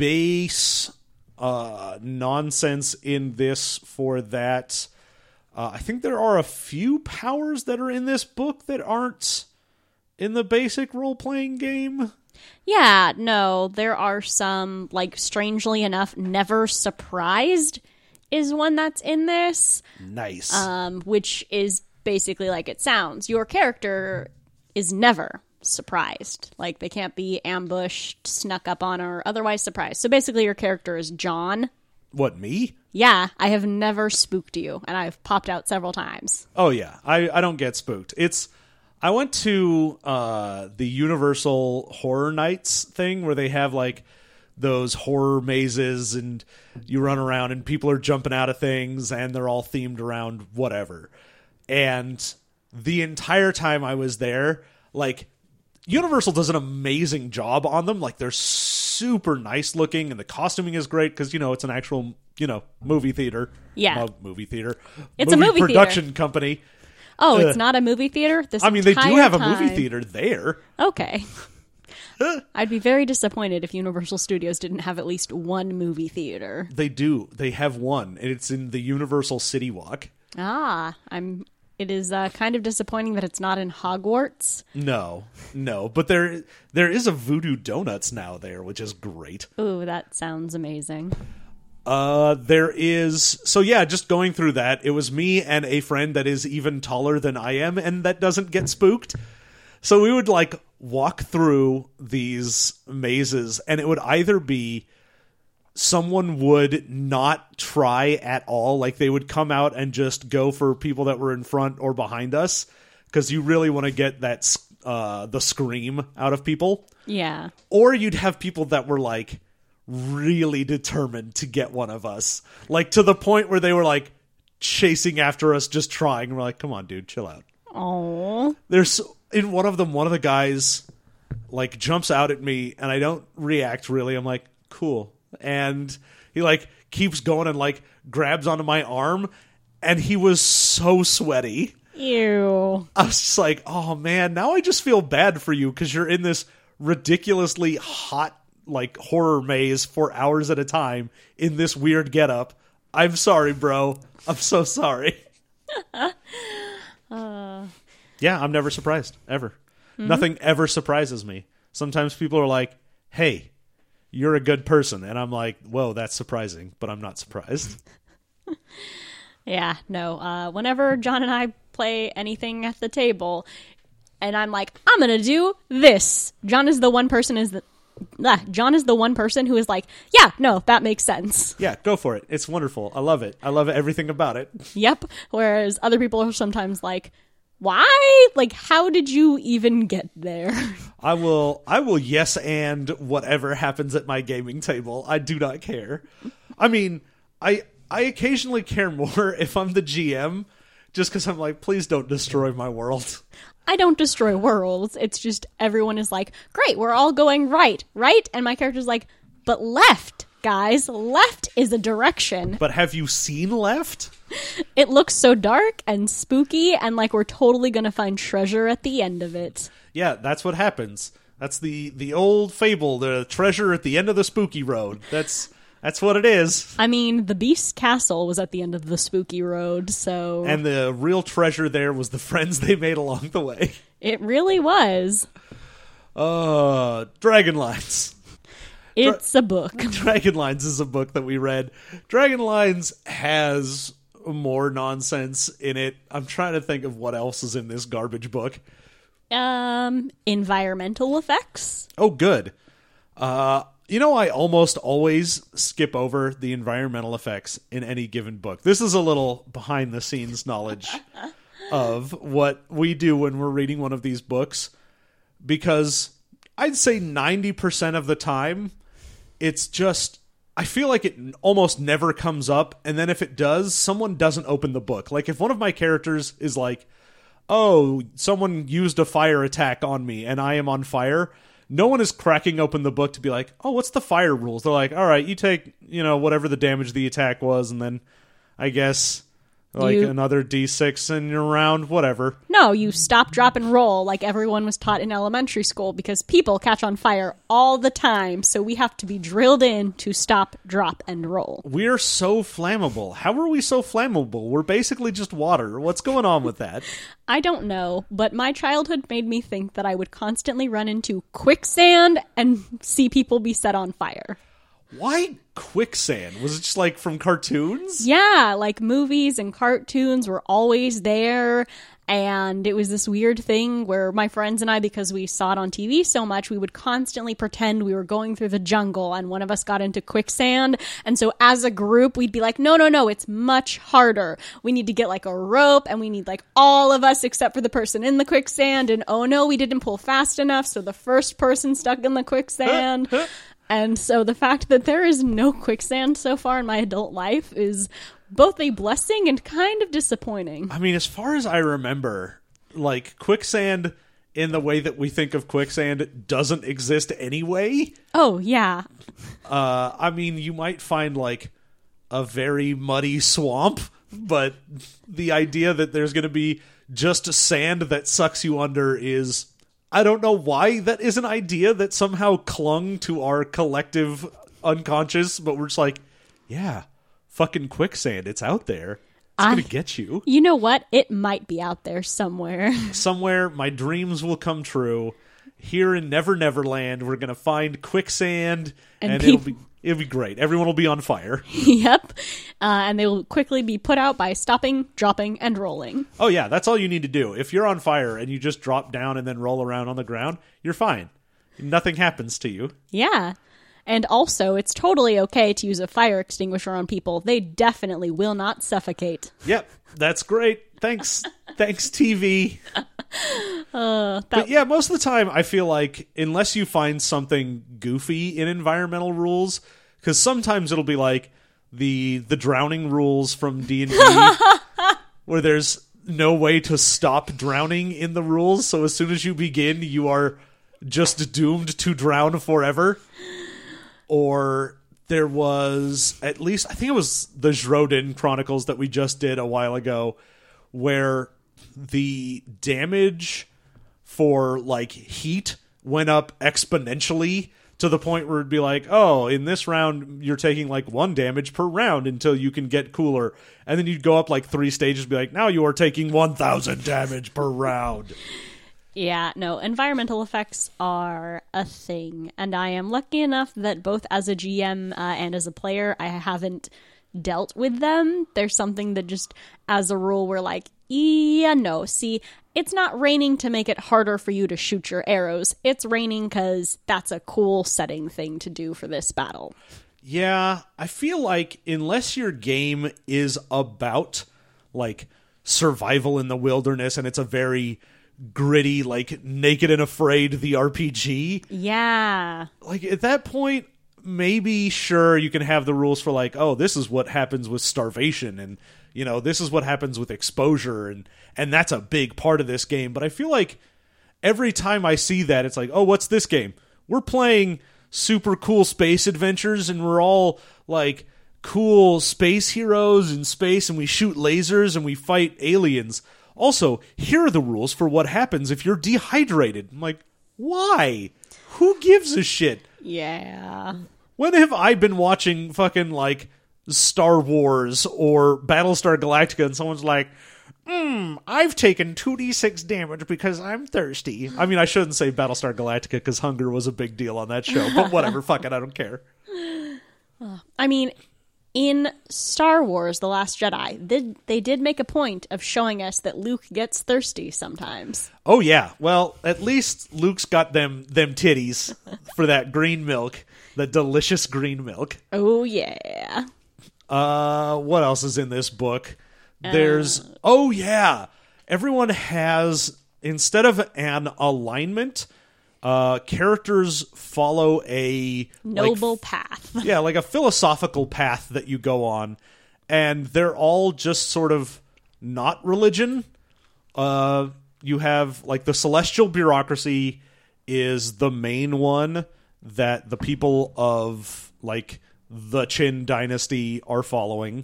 A: base uh, nonsense in this for that, uh, I think there are a few powers that are in this book that aren't in the basic role-playing game.
B: Yeah, no, there are some, like, strangely enough, Never Surprised is one that's in this,
A: Nice.
B: um, which is basically like it sounds. Your character is never surprised. Like, they can't be ambushed, snuck up on, or otherwise surprised. So basically your character is John.
A: What, me?
B: Yeah, I have never spooked you, and I've popped out several times.
A: Oh, yeah. I, I don't get spooked. It's... I went to uh, the Universal Horror Nights thing where they have, like, those horror mazes and you run around and people are jumping out of things and they're all themed around whatever. And the entire time I was there, like, Universal does an amazing job on them. Like, they're super nice looking and the costuming is great because, you know, it's an actual, you know, movie theater.
B: Yeah.
A: Mo- movie theater.
B: It's a movie
A: production
B: theater.
A: company.
B: Oh,
A: Uh,
B: it's not a movie theater? This
A: I mean, they do
B: entire
A: have a movie
B: time-
A: theater there.
B: Okay. I'd be very disappointed if Universal Studios didn't have at least one movie theater.
A: They do. They have one, and it's in the Universal City Walk.
B: Ah, I'm. It is uh, kind of disappointing that it's not in Hogwarts.
A: No, no, but there there is a Voodoo Donuts now there, which is great.
B: Ooh, that sounds amazing.
A: Uh, there is so yeah. Just going through that, it was me and a friend that is even taller than I am, and that doesn't get spooked. So we would like walk through these mazes, and it would either be someone would not try at all, like they would come out and just go for people that were in front or behind us, because you really want to get that uh, the scream out of people.
B: Yeah.
A: Or you'd have people that were like really determined to get one of us, like to the point where they were like chasing after us, just trying. We're like, come on, dude, chill out.
B: Oh.
A: There's in one of them, one of the guys like jumps out at me and I don't react really. I'm like, cool. And he like keeps going and like grabs onto my arm, and he was so sweaty.
B: Ew.
A: I was just like, oh man, now I just feel bad for you because you're in this ridiculously hot like horror maze for hours at a time in this weird getup. I'm sorry, bro. I'm so sorry.
B: uh.
A: Yeah, I'm never surprised, ever. Mm-hmm. Nothing ever surprises me. Sometimes people are like, hey, you're a good person. And I'm like, whoa, that's surprising, but I'm not surprised.
B: Yeah, no. Uh, whenever John and I play anything at the table, and I'm like, I'm going to do this. John is the one person is the... Ah, John is the one person who is like, yeah, no, that makes sense.
A: Yeah, go for it. It's wonderful. I love it. I love everything about it.
B: Yep. Whereas other people are sometimes like, why? Like, how did you even get there?
A: I will I will yes and whatever happens at my gaming table. I do not care. I mean, I I occasionally care more if I'm the G M, just because I'm like, please don't destroy my world.
B: I don't destroy worlds. It's just everyone is like, great, we're all going right, right? And my character's like, but left, guys. Left is a direction.
A: But have you seen left?
B: It looks so dark and spooky, and like we're totally going to find treasure at the end of it.
A: Yeah, that's what happens. That's the, the old fable, the treasure at the end of the spooky road. That's that's what it is.
B: I mean, the Beast's castle was at the end of the spooky road, so...
A: And the real treasure there was the friends they made along the way.
B: It really was.
A: Uh, Dragonlines.
B: It's Dra- a book.
A: Dragonlines is a book that we read. Dragonlines has more nonsense in it. I'm trying to think of what else is in this garbage book.
B: Um, environmental effects.
A: Oh, good. Uh, you know, I almost always skip over the environmental effects in any given book. This is a little behind-the-scenes knowledge of what we do when we're reading one of these books, because I'd say ninety percent of the time, it's just, I feel like it almost never comes up, and then if it does, someone doesn't open the book. Like, if one of my characters is like, oh, someone used a fire attack on me, and I am on fire, no one is cracking open the book to be like, oh, what's the fire rules? They're like, all right, you take, you know, whatever the damage the attack was, and then I guess like
B: you...
A: another D six in your round, whatever.
B: No, you stop, drop, and roll like everyone was taught in elementary school, because people catch on fire all the time, so we have to be drilled in to stop, drop, and roll.
A: We're so flammable. How are we so flammable? We're basically just water. What's going on with that?
B: I don't know, but my childhood made me think that I would constantly run into quicksand and see people be set on fire.
A: Why quicksand? Was it just like from cartoons?
B: Yeah, like movies and cartoons were always there. And it was this weird thing where my friends and I, because we saw it on T V so much, we would constantly pretend we were going through the jungle and one of us got into quicksand. And so as a group, we'd be like, no, no, no, it's much harder. We need to get like a rope, and we need like all of us except for the person in the quicksand. And oh no, we didn't pull fast enough, so the first person stuck in the quicksand. And so the fact that there is no quicksand so far in my adult life is both a blessing and kind of disappointing.
A: I mean, as far as I remember, like, quicksand in the way that we think of quicksand doesn't exist anyway.
B: Oh, yeah.
A: Uh, I mean, you might find, like, a very muddy swamp, but the idea that there's going to be just sand that sucks you under is... I don't know why that is an idea that somehow clung to our collective unconscious, but we're just like, yeah, fucking quicksand, it's out there. It's I, gonna get you.
B: You know what? It might be out there somewhere.
A: Somewhere, my dreams will come true. Here in Never Never Land, we're gonna find quicksand, and, and people- it'll be it'll be great. Everyone will be on fire.
B: Yep, uh, and they will quickly be put out by stopping, dropping, and rolling.
A: Oh yeah, that's all you need to do. If you're on fire and you just drop down and then roll around on the ground, you're fine. Nothing happens to you.
B: Yeah. And also, it's totally okay to use a fire extinguisher on people. They definitely will not suffocate.
A: Yep, that's great. Thanks. Thanks, T V.
B: Uh, that...
A: But yeah, most of the time, I feel like, unless you find something goofy in environmental rules, because sometimes it'll be like the the drowning rules from D and D, where there's no way to stop drowning in the rules, so as soon as you begin, you are just doomed to drown forever. Or there was at least, I think it was the Jrodin Chronicles that we just did a while ago, where the damage for like heat went up exponentially to the point where it'd be like, oh, in this round you're taking like one damage per round until you can get cooler, and then you'd go up like three stages and be like, now you are taking one thousand damage per round.
B: Yeah, no, environmental effects are a thing, and I am lucky enough that both as a G M uh, and as a player, I haven't dealt with them. There's something that just, as a rule, we're like, yeah, no, see, it's not raining to make it harder for you to shoot your arrows. It's raining because that's a cool setting thing to do for this battle.
A: Yeah, I feel like unless your game is about, like, survival in the wilderness and it's a very gritty, like, Naked and Afraid, the R P G.
B: Yeah.
A: Like, at that point, maybe, sure, you can have the rules for, like, oh, this is what happens with starvation, and, you know, this is what happens with exposure, and, and that's a big part of this game. But I feel like every time I see that, it's like, oh, what's this game? We're playing super cool space adventures, and we're all, like, cool space heroes in space, and we shoot lasers, and we fight aliens. Also, here are the rules for what happens if you're dehydrated. I'm like, why? Who gives a shit?
B: Yeah.
A: When have I been watching fucking, like, Star Wars or Battlestar Galactica and someone's like, hmm, I've taken two d six damage because I'm thirsty. I mean, I shouldn't say Battlestar Galactica because hunger was a big deal on that show, but whatever, fuck it, I don't care.
B: I mean, in Star Wars The Last Jedi, they, they did make a point of showing us that Luke gets thirsty sometimes.
A: Oh, yeah. Well, at least Luke's got them them titties for that green milk, the delicious green milk.
B: Oh, yeah.
A: Uh, what else is in this book? There's, uh, oh, yeah. Everyone has, instead of an alignment, uh, characters follow a
B: noble
A: like,
B: path.
A: Yeah, like a philosophical path that you go on, and they're all just sort of not religion. Uh, you have like the celestial bureaucracy is the main one that the people of like the Qin dynasty are following,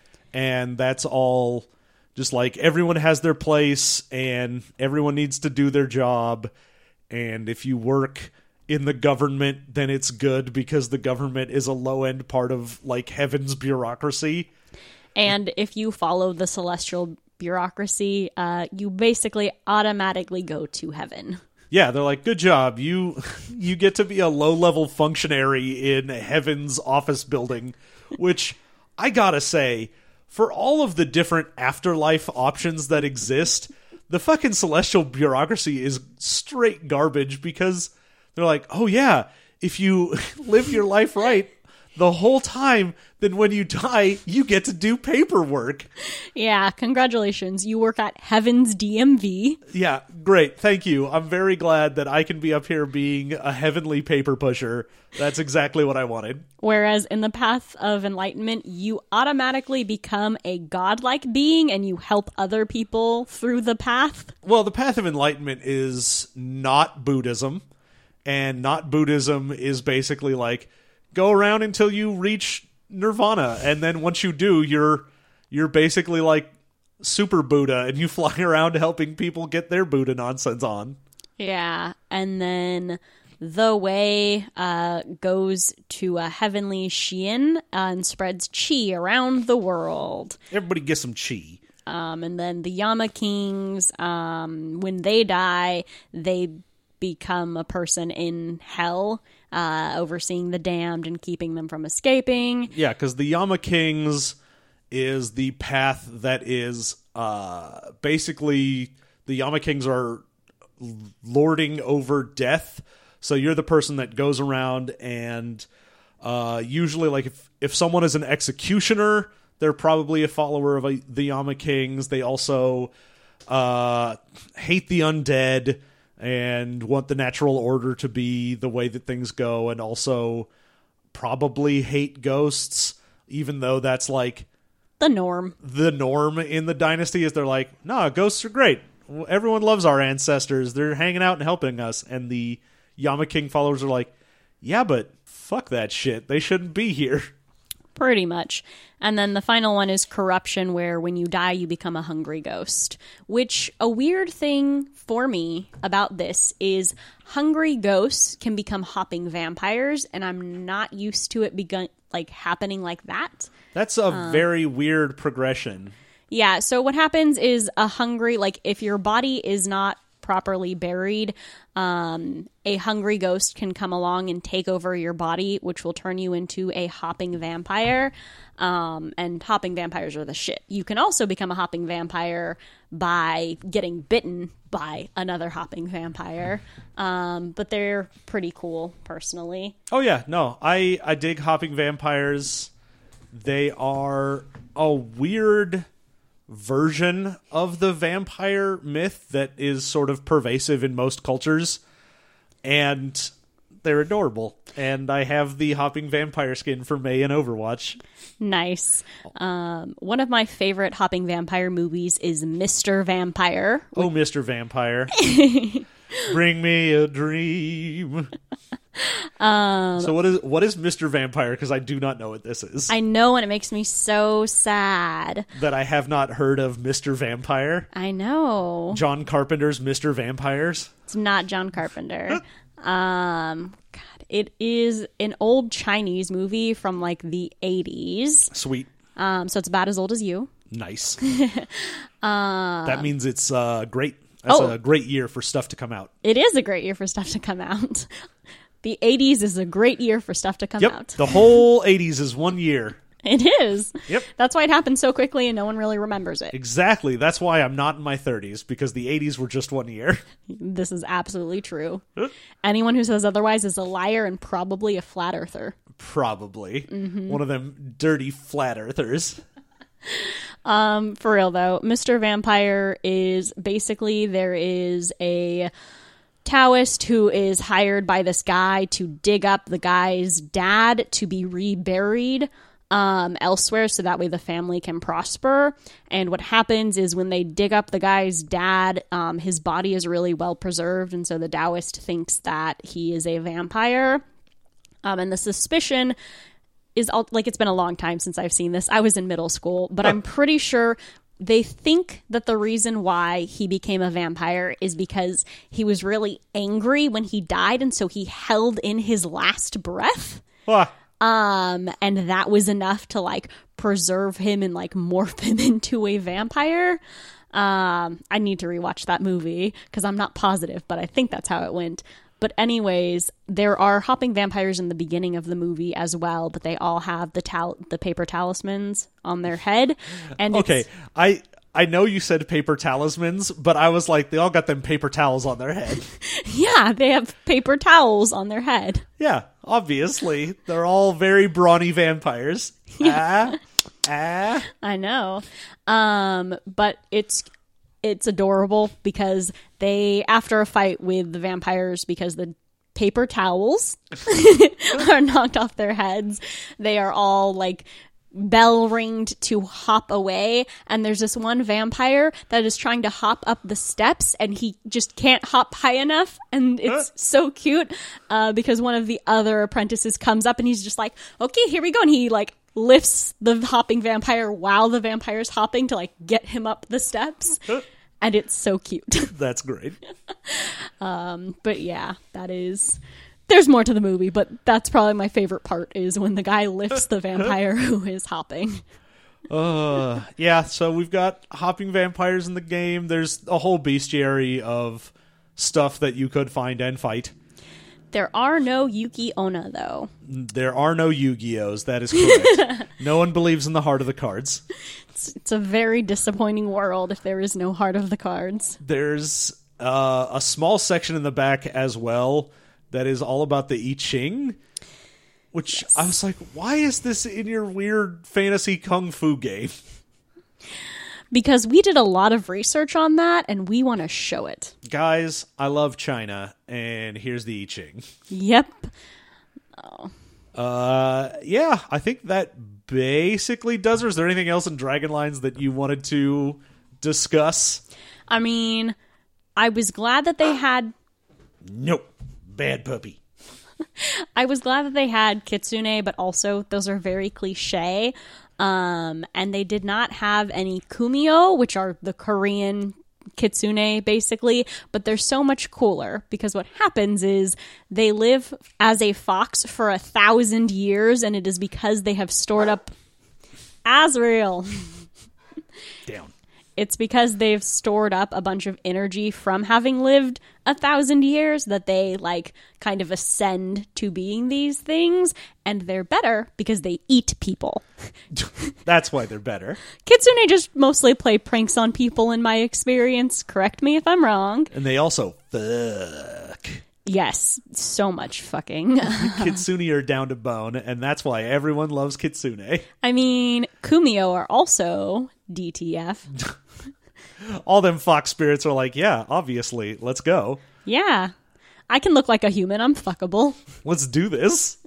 A: and that's all just like everyone has their place and everyone needs to do their job. And if you work in the government, then it's good because the government is a low-end part of, like, heaven's bureaucracy.
B: And if you follow the celestial bureaucracy, uh, you basically automatically go to heaven.
A: Yeah, they're like, good job. You you get to be a low-level functionary in heaven's office building, which, I gotta say, for all of the different afterlife options that exist, the fucking celestial bureaucracy is straight garbage because they're like, oh yeah, if you live your life right the whole time, then when you die, you get to do paperwork.
B: Yeah, congratulations. You work at Heaven's D M V.
A: Yeah, great. Thank you. I'm very glad that I can be up here being a heavenly paper pusher. That's exactly what I wanted.
B: Whereas in the path of enlightenment, you automatically become a godlike being and you help other people through the path.
A: Well, the path of enlightenment is not Buddhism, and not Buddhism is basically like, go around until you reach nirvana, and then once you do, you're you're basically like Super Buddha, and you fly around helping people get their Buddha nonsense on.
B: Yeah, and then the way uh, goes to a heavenly Xian uh, and spreads chi around the world.
A: Everybody gets some chi.
B: Um, and then the Yama Kings, um, when they die, they become a person in hell, uh, overseeing the damned and keeping them from escaping.
A: Yeah, because the Yama Kings is the path that is uh, basically the Yama Kings are lording over death. So you're the person that goes around and uh, usually, like, if, if someone is an executioner, they're probably a follower of a, the Yama Kings. They also uh, hate the undead and want the natural order to be the way that things go, and also probably hate ghosts, even though that's like
B: the norm.
A: The norm in the dynasty is they're like, nah, ghosts are great. Everyone loves our ancestors. They're hanging out and helping us. And the Yama King followers are like, yeah, but fuck that shit. They shouldn't be here.
B: Pretty much. And then the final one is corruption, where when you die, you become a hungry ghost. Which, a weird thing for me about this is hungry ghosts can become hopping vampires, and I'm not used to it begun like happening like that.
A: That's a um, very weird progression.
B: Yeah, so what happens is a hungry, like if your body is not properly buried, um, a hungry ghost can come along and take over your body, which will turn you into a hopping vampire. Um, and hopping vampires are the shit. You can also become a hopping vampire by getting bitten by another hopping vampire. Um, but they're pretty cool, personally.
A: Oh yeah, no, I, I dig hopping vampires. They are a weird version of the vampire myth that is sort of pervasive in most cultures, and they're adorable. And I have the hopping vampire skin for May in Overwatch.
B: Nice. Um, one of my favorite hopping vampire movies is Mister Vampire.
A: Oh, Mister Vampire. Bring me a dream. Um, so what is what is Mister Vampire? Because I do not know what this is.
B: I know, and it makes me so sad
A: that I have not heard of Mister Vampire.
B: I know.
A: John Carpenter's Mister Vampires.
B: It's not John Carpenter. um, God, it is an old Chinese movie from like the eighties.
A: Sweet.
B: Um, so it's about as old as you.
A: Nice. um, that means it's uh, great. That's oh, a great year for stuff to come out.
B: It is a great year for stuff to come out. The eighties is a great year for stuff to come
A: yep,
B: out.
A: The whole eighties is one year.
B: It is.
A: Yep.
B: That's why it happened so quickly and no one really remembers it.
A: Exactly. That's why I'm not in my thirties, because the eighties were just one year.
B: This is absolutely true. Anyone who says otherwise is a liar and probably a flat earther.
A: Probably. Mm-hmm. One of them dirty flat earthers.
B: Um, for real though, Mister Vampire is basically there is a Taoist who is hired by this guy to dig up the guy's dad to be reburied um, elsewhere so that way the family can prosper. And what happens is when they dig up the guy's dad, um, his body is really well preserved, and so the Taoist thinks that he is a vampire. Um, and the suspicion is all, like, it's been a long time since I've seen this. I was in middle school, but I'm pretty sure they think that the reason why he became a vampire is because he was really angry when he died, and so he held in his last breath.
A: Ah.
B: Um, and that was enough to like preserve him and like morph him into a vampire. Um, I need to rewatch that movie because I'm not positive, but I think that's how it went. But anyways, there are hopping vampires in the beginning of the movie as well, but they all have the tal- the paper talismans on their head. And
A: okay,
B: it's-
A: I I know you said paper talismans, but I was like, they all got them paper towels on their head.
B: Yeah, they have paper towels on their head.
A: Yeah, obviously. They're all very brawny vampires.
B: Yeah.
A: Ah, ah.
B: I know. Um, but it's... It's adorable because they, after a fight with the vampires, because the paper towels are knocked off their heads, they are all like bell ringed to hop away. And there's this one vampire that is trying to hop up the steps and he just can't hop high enough. And it's so cute uh, because one of the other apprentices comes up and he's just like, okay, here we go. And he like lifts the hopping vampire while the vampire's hopping to like get him up the steps. And it's so cute.
A: That's great.
B: um, but yeah, that is... There's more to the movie, but that's probably my favorite part is when the guy lifts the vampire who is hopping.
A: Uh, yeah, so we've got hopping vampires in the game. There's a whole bestiary of stuff that you could find and fight.
B: There are no Yuki Onna, though.
A: There are no Yu-Gi-Ohs, that is correct. No one believes in the heart of the cards.
B: It's, it's a very disappointing world if there is no heart of the cards.
A: There's uh, a small section in the back as well that is all about the I Ching, which yes. I was like, why is this in your weird fantasy kung fu game?
B: Because we did a lot of research on that, and we want to show it.
A: Guys, I love China, and here's the I Ching.
B: Yep. Oh.
A: Uh, yeah, I think that basically does it. Is there anything else in Dragonlines that you wanted to discuss?
B: I mean, I was glad that they had...
A: Nope. Bad puppy.
B: I was glad that they had Kitsune, but also those are very cliche. Um, and they did not have any Kumio, which are the Korean Kitsune, basically. But they're so much cooler because what happens is they live as a fox for a thousand years, and it is because they have stored up Azrael.
A: Down.
B: It's because they've stored up a bunch of energy from having lived a thousand years that they, like, kind of ascend to being these things, and they're better because they eat people.
A: That's why they're better.
B: Kitsune just mostly play pranks on people in my experience. Correct me if I'm wrong.
A: And they also fuck.
B: Yes, so much fucking.
A: Kitsune are down to bone, and that's why everyone loves Kitsune.
B: I mean, Kumio are also D T F.
A: All them fox spirits are like, yeah, obviously, let's go.
B: Yeah. I can look like a human. I'm fuckable.
A: Let's do this.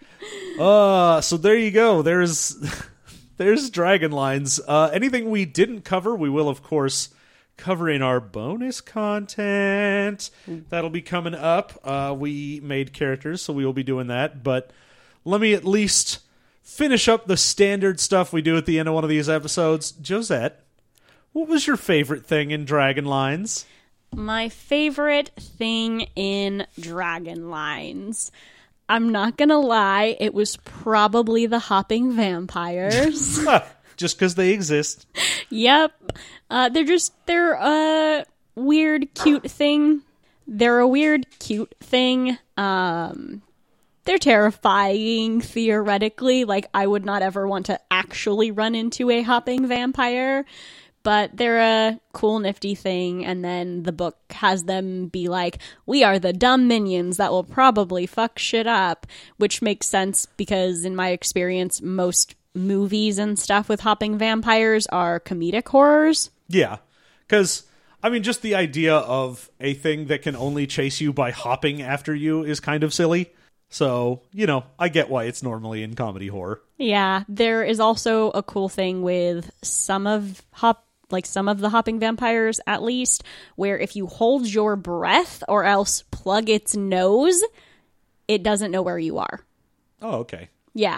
A: Uh, so there you go. There's there's Dragon Lines. Uh, anything we didn't cover, we will, of course, cover in our bonus content. That'll be coming up. Uh, we made characters, so we will be doing that. But let me at least finish up the standard stuff we do at the end of one of these episodes. Josette, what was your favorite thing in Dragon Lines?
B: My favorite thing in Dragon Lines. I'm not gonna lie, it was probably the hopping vampires.
A: Just because they exist.
B: Yep. Uh, they're just, they're a weird, cute thing. They're a weird, cute thing. Um, they're terrifying, theoretically. Like, I would not ever want to actually run into a hopping vampire. But they're a cool, nifty thing, and then the book has them be like, we are the dumb minions that will probably fuck shit up, which makes sense because, in my experience, most movies and stuff with hopping vampires are comedic horrors.
A: Yeah, because, I mean, just the idea of a thing that can only chase you by hopping after you is kind of silly. So, you know, I get why it's normally in comedy horror.
B: Yeah, there is also a cool thing with some of hop like some of the hopping vampires, at least, where if you hold your breath or else plug its nose, it doesn't know where you are.
A: Oh, okay.
B: Yeah.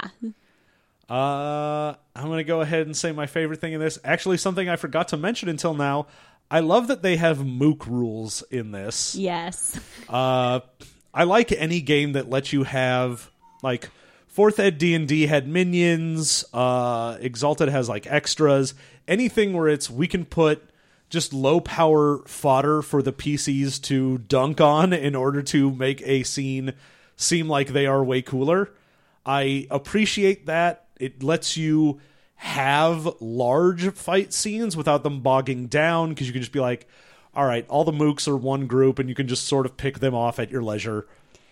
A: Uh, I'm going to go ahead and say my favorite thing in this. Actually, something I forgot to mention until now. I love that they have mook rules in this.
B: Yes.
A: Uh, I like any game that lets you have, like, fourth Ed D and D had minions, uh, Exalted has, like, extras. Anything where it's, we can put just low-power fodder for the P Cs to dunk on in order to make a scene seem like they are way cooler. I appreciate that. It lets you have large fight scenes without them bogging down, because you can just be like, all right, all the mooks are one group, and you can just sort of pick them off at your leisure.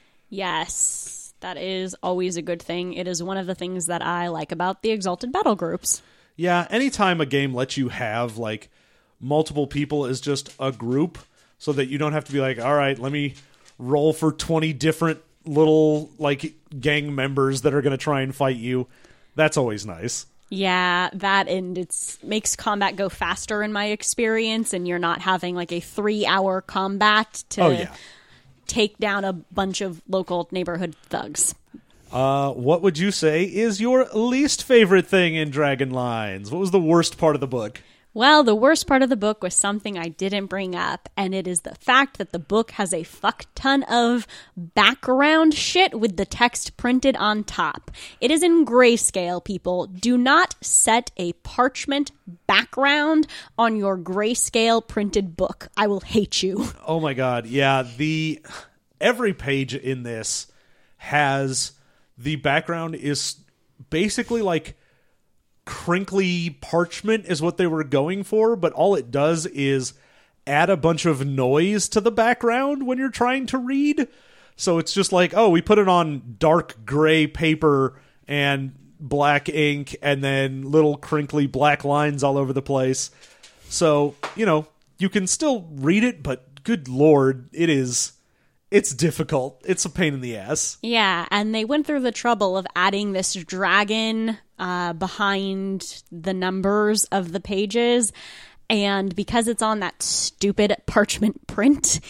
B: Yes, that is always a good thing. It is one of the things that I like about the Exalted battle groups.
A: Yeah, anytime a game lets you have, like, multiple people as just a group, so that you don't have to be like, all right, let me roll for twenty different little, like, gang members that are going to try and fight you. That's always nice.
B: Yeah, that, and it makes combat go faster in my experience, and you're not having, like, a three-hour combat to
A: oh, yeah.
B: take down a bunch of local neighborhood thugs.
A: Uh, what would you say is your least favorite thing in Dragon Lines? What was the worst part of the book?
B: Well, the worst part of the book was something I didn't bring up, and it is the fact that the book has a fuck ton of background shit with the text printed on top. It is in grayscale, people. Do not set a parchment background on your grayscale printed book. I will hate you.
A: Oh my god, yeah, the every page in this has the background is basically like crinkly parchment is what they were going for, but all it does is add a bunch of noise to the background when you're trying to read. So it's just like, oh, we put it on dark gray paper and black ink and then little crinkly black lines all over the place. So, you know, you can still read it, but good lord, it is... It's difficult. It's a pain in the ass.
B: Yeah, and they went through the trouble of adding this dragon uh, behind the numbers of the pages, and because it's on that stupid parchment print,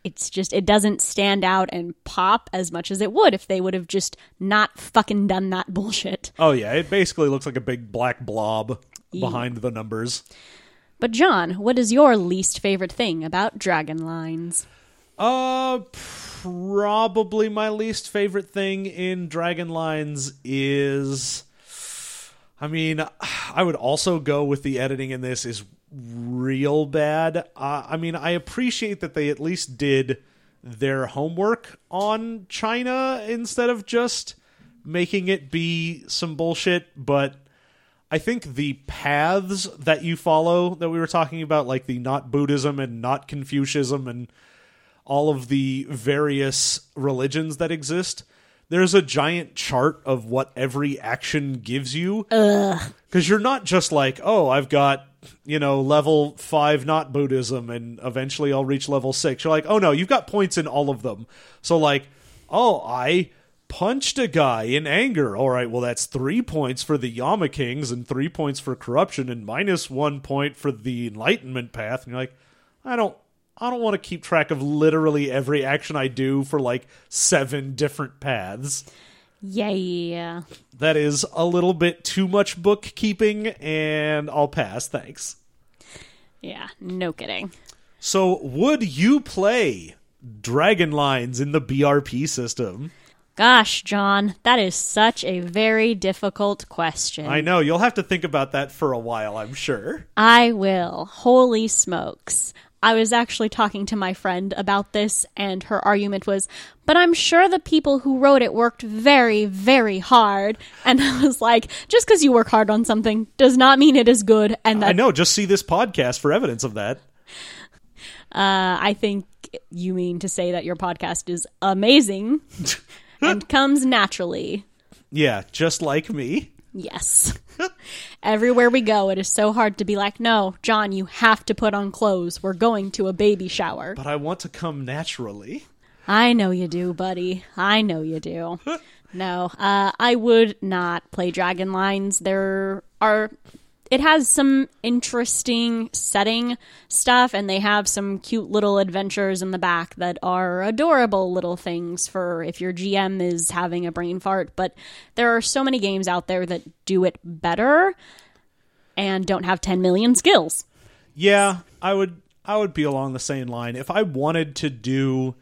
B: it's just, it doesn't stand out and pop as much as it would if they would have just not fucking done that bullshit.
A: Oh, yeah. It basically looks like a big black blob behind the numbers.
B: But John, what is your least favorite thing about Dragon Lines?
A: Uh, probably my least favorite thing in Dragon Lines is... I mean, I would also go with the editing in this is real bad. Uh, I mean, I appreciate that they at least did their homework on China instead of just making it be some bullshit, but I think the paths that you follow that we were talking about, like the not Buddhism and not Confucianism and all of the various religions that exist, there's a giant chart of what every action gives you.
B: Ugh.
A: Because you're not just like, oh, I've got, you know, level five not Buddhism and eventually I'll reach level six. You're like, oh no, you've got points in all of them. So like, oh, I punched a guy in anger. All right, well, that's three points for the Yama Kings and three points for corruption and minus one point for the enlightenment path. And you're like, I don't, I don't want to keep track of literally every action I do for like seven different paths.
B: Yeah.
A: That is a little bit too much bookkeeping, and I'll pass, thanks.
B: Yeah, no kidding.
A: So, would you play Dragon Lines in the B R P system?
B: Gosh, John, that is such a very difficult question.
A: I know, you'll have to think about that for a while, I'm sure.
B: I will. Holy smokes. I was actually talking to my friend about this, and her argument was, but I'm sure the people who wrote it worked very, very hard. And I was like, just because you work hard on something does not mean it is good. And that,
A: I know, just see this podcast for evidence of that.
B: Uh, I think you mean to say that your podcast is amazing and comes naturally.
A: Yeah, just like me.
B: Yes. Everywhere we go, it is so hard to be like, no, John, you have to put on clothes. We're going to a baby shower.
A: But I want to come naturally.
B: I know you do, buddy. I know you do. No, uh, I would not play Dragon Lines. There are... It has some interesting setting stuff, and they have some cute little adventures in the back that are adorable little things for if your G M is having a brain fart. But there are so many games out there that do it better and don't have ten million skills.
A: Yeah, I would I would be along the same line. If I wanted to do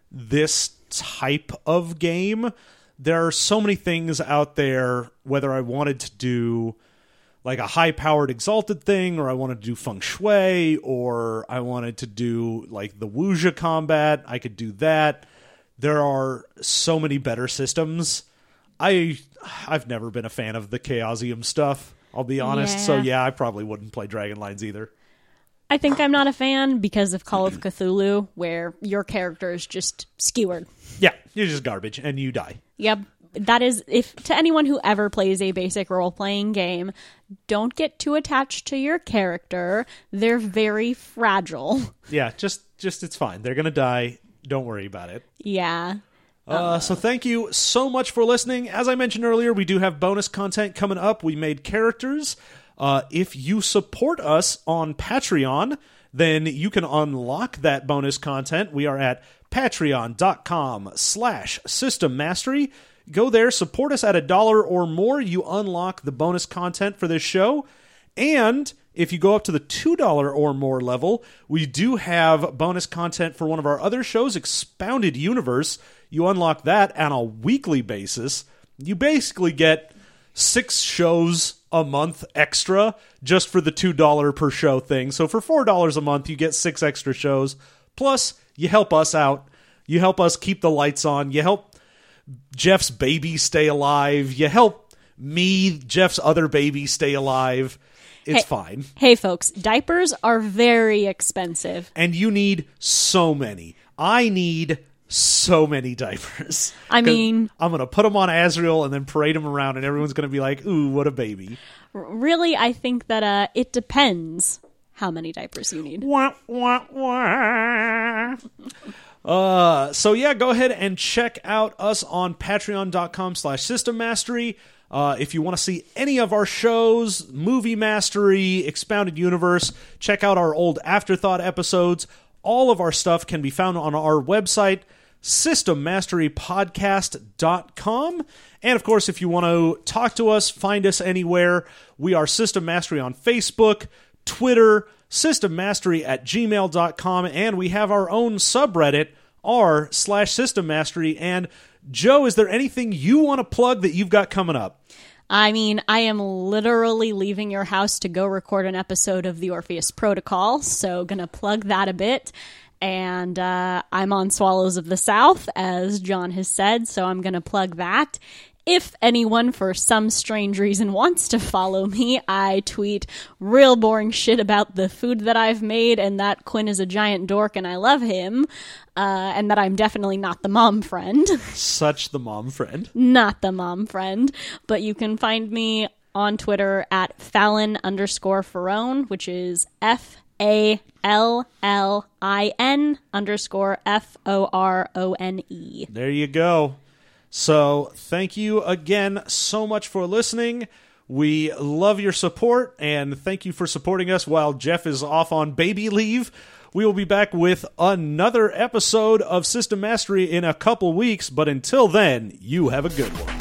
A: this type of game, there are so many things out there, whether I wanted to do like a high-powered exalted thing, or I wanted to do feng shui, or I wanted to do like the wuxia combat, I could do that. There are so many better systems. I, I've never been a fan of the Chaosium stuff, I'll be honest.
B: Yeah.
A: So yeah, I probably wouldn't play Dragon Lines either.
B: I think I'm not a fan because of Call of Cthulhu, where your character is just skewered.
A: Yeah, you're just garbage, and you die.
B: Yep. That is, if to anyone who ever plays a basic role-playing game, don't get too attached to your character. They're very fragile.
A: Yeah, just, just it's fine. They're going to die. Don't worry about it.
B: Yeah.
A: Uh, so thank you so much for listening. As I mentioned earlier, we do have bonus content coming up. We made characters. Uh, if you support us on Patreon, then you can unlock that bonus content. We are at patreon.com slash system mastery. Go there, support us at a dollar or more. You unlock the bonus content for this show. And if you go up to the two dollars or more level, we do have bonus content for one of our other shows, Expounded Universe. You unlock that on a weekly basis. You basically get six shows a month extra just for the two dollars per show thing. So for four dollars a month, you get six extra shows. Plus, you help us out. You help us keep the lights on. You help Jeff's baby stay alive. You help me, Jeff's other baby, stay alive. It's
B: hey,
A: fine.
B: Hey, folks, diapers are very expensive.
A: And you need so many. I need so many diapers.
B: I mean...
A: I'm going to put them on Azrael and then parade them around, and everyone's going to be like, ooh, what a baby.
B: Really, I think that uh, it depends how many diapers you need.
A: Wah, wah, wah. Uh, so yeah, go ahead and check out us on patreon.com slash system mastery. Uh, if you want to see any of our shows, Movie Mastery, Expounded Universe, check out our old Afterthought episodes. All of our stuff can be found on our website, system mastery podcast dot com. And of course, if you want to talk to us, find us anywhere. We are System Mastery on Facebook, Twitter, system mastery at gmail dot com, and we have our own subreddit, r slash system mastery. And Joe, is there anything you want to plug that you've got coming up?
B: I mean, I am literally leaving your house to go record an episode of the Orpheus Protocol, so gonna plug that a bit. And uh, I'm on Swallows of the South, as John has said, so I'm gonna plug that. If anyone, for some strange reason, wants to follow me, I tweet real boring shit about the food that I've made and that Quinn is a giant dork and I love him, uh, and that I'm definitely not the mom friend.
A: Such the mom friend.
B: Not the mom friend. But you can find me on Twitter at Fallon underscore Ferrone, which is F A L L I N underscore F O R O N E.
A: There you go. So thank you again so much for listening. We love your support, and thank you for supporting us while Jeff is off on baby leave. We will be back with another episode of System Mastery in a couple weeks, but until then, you have a good one.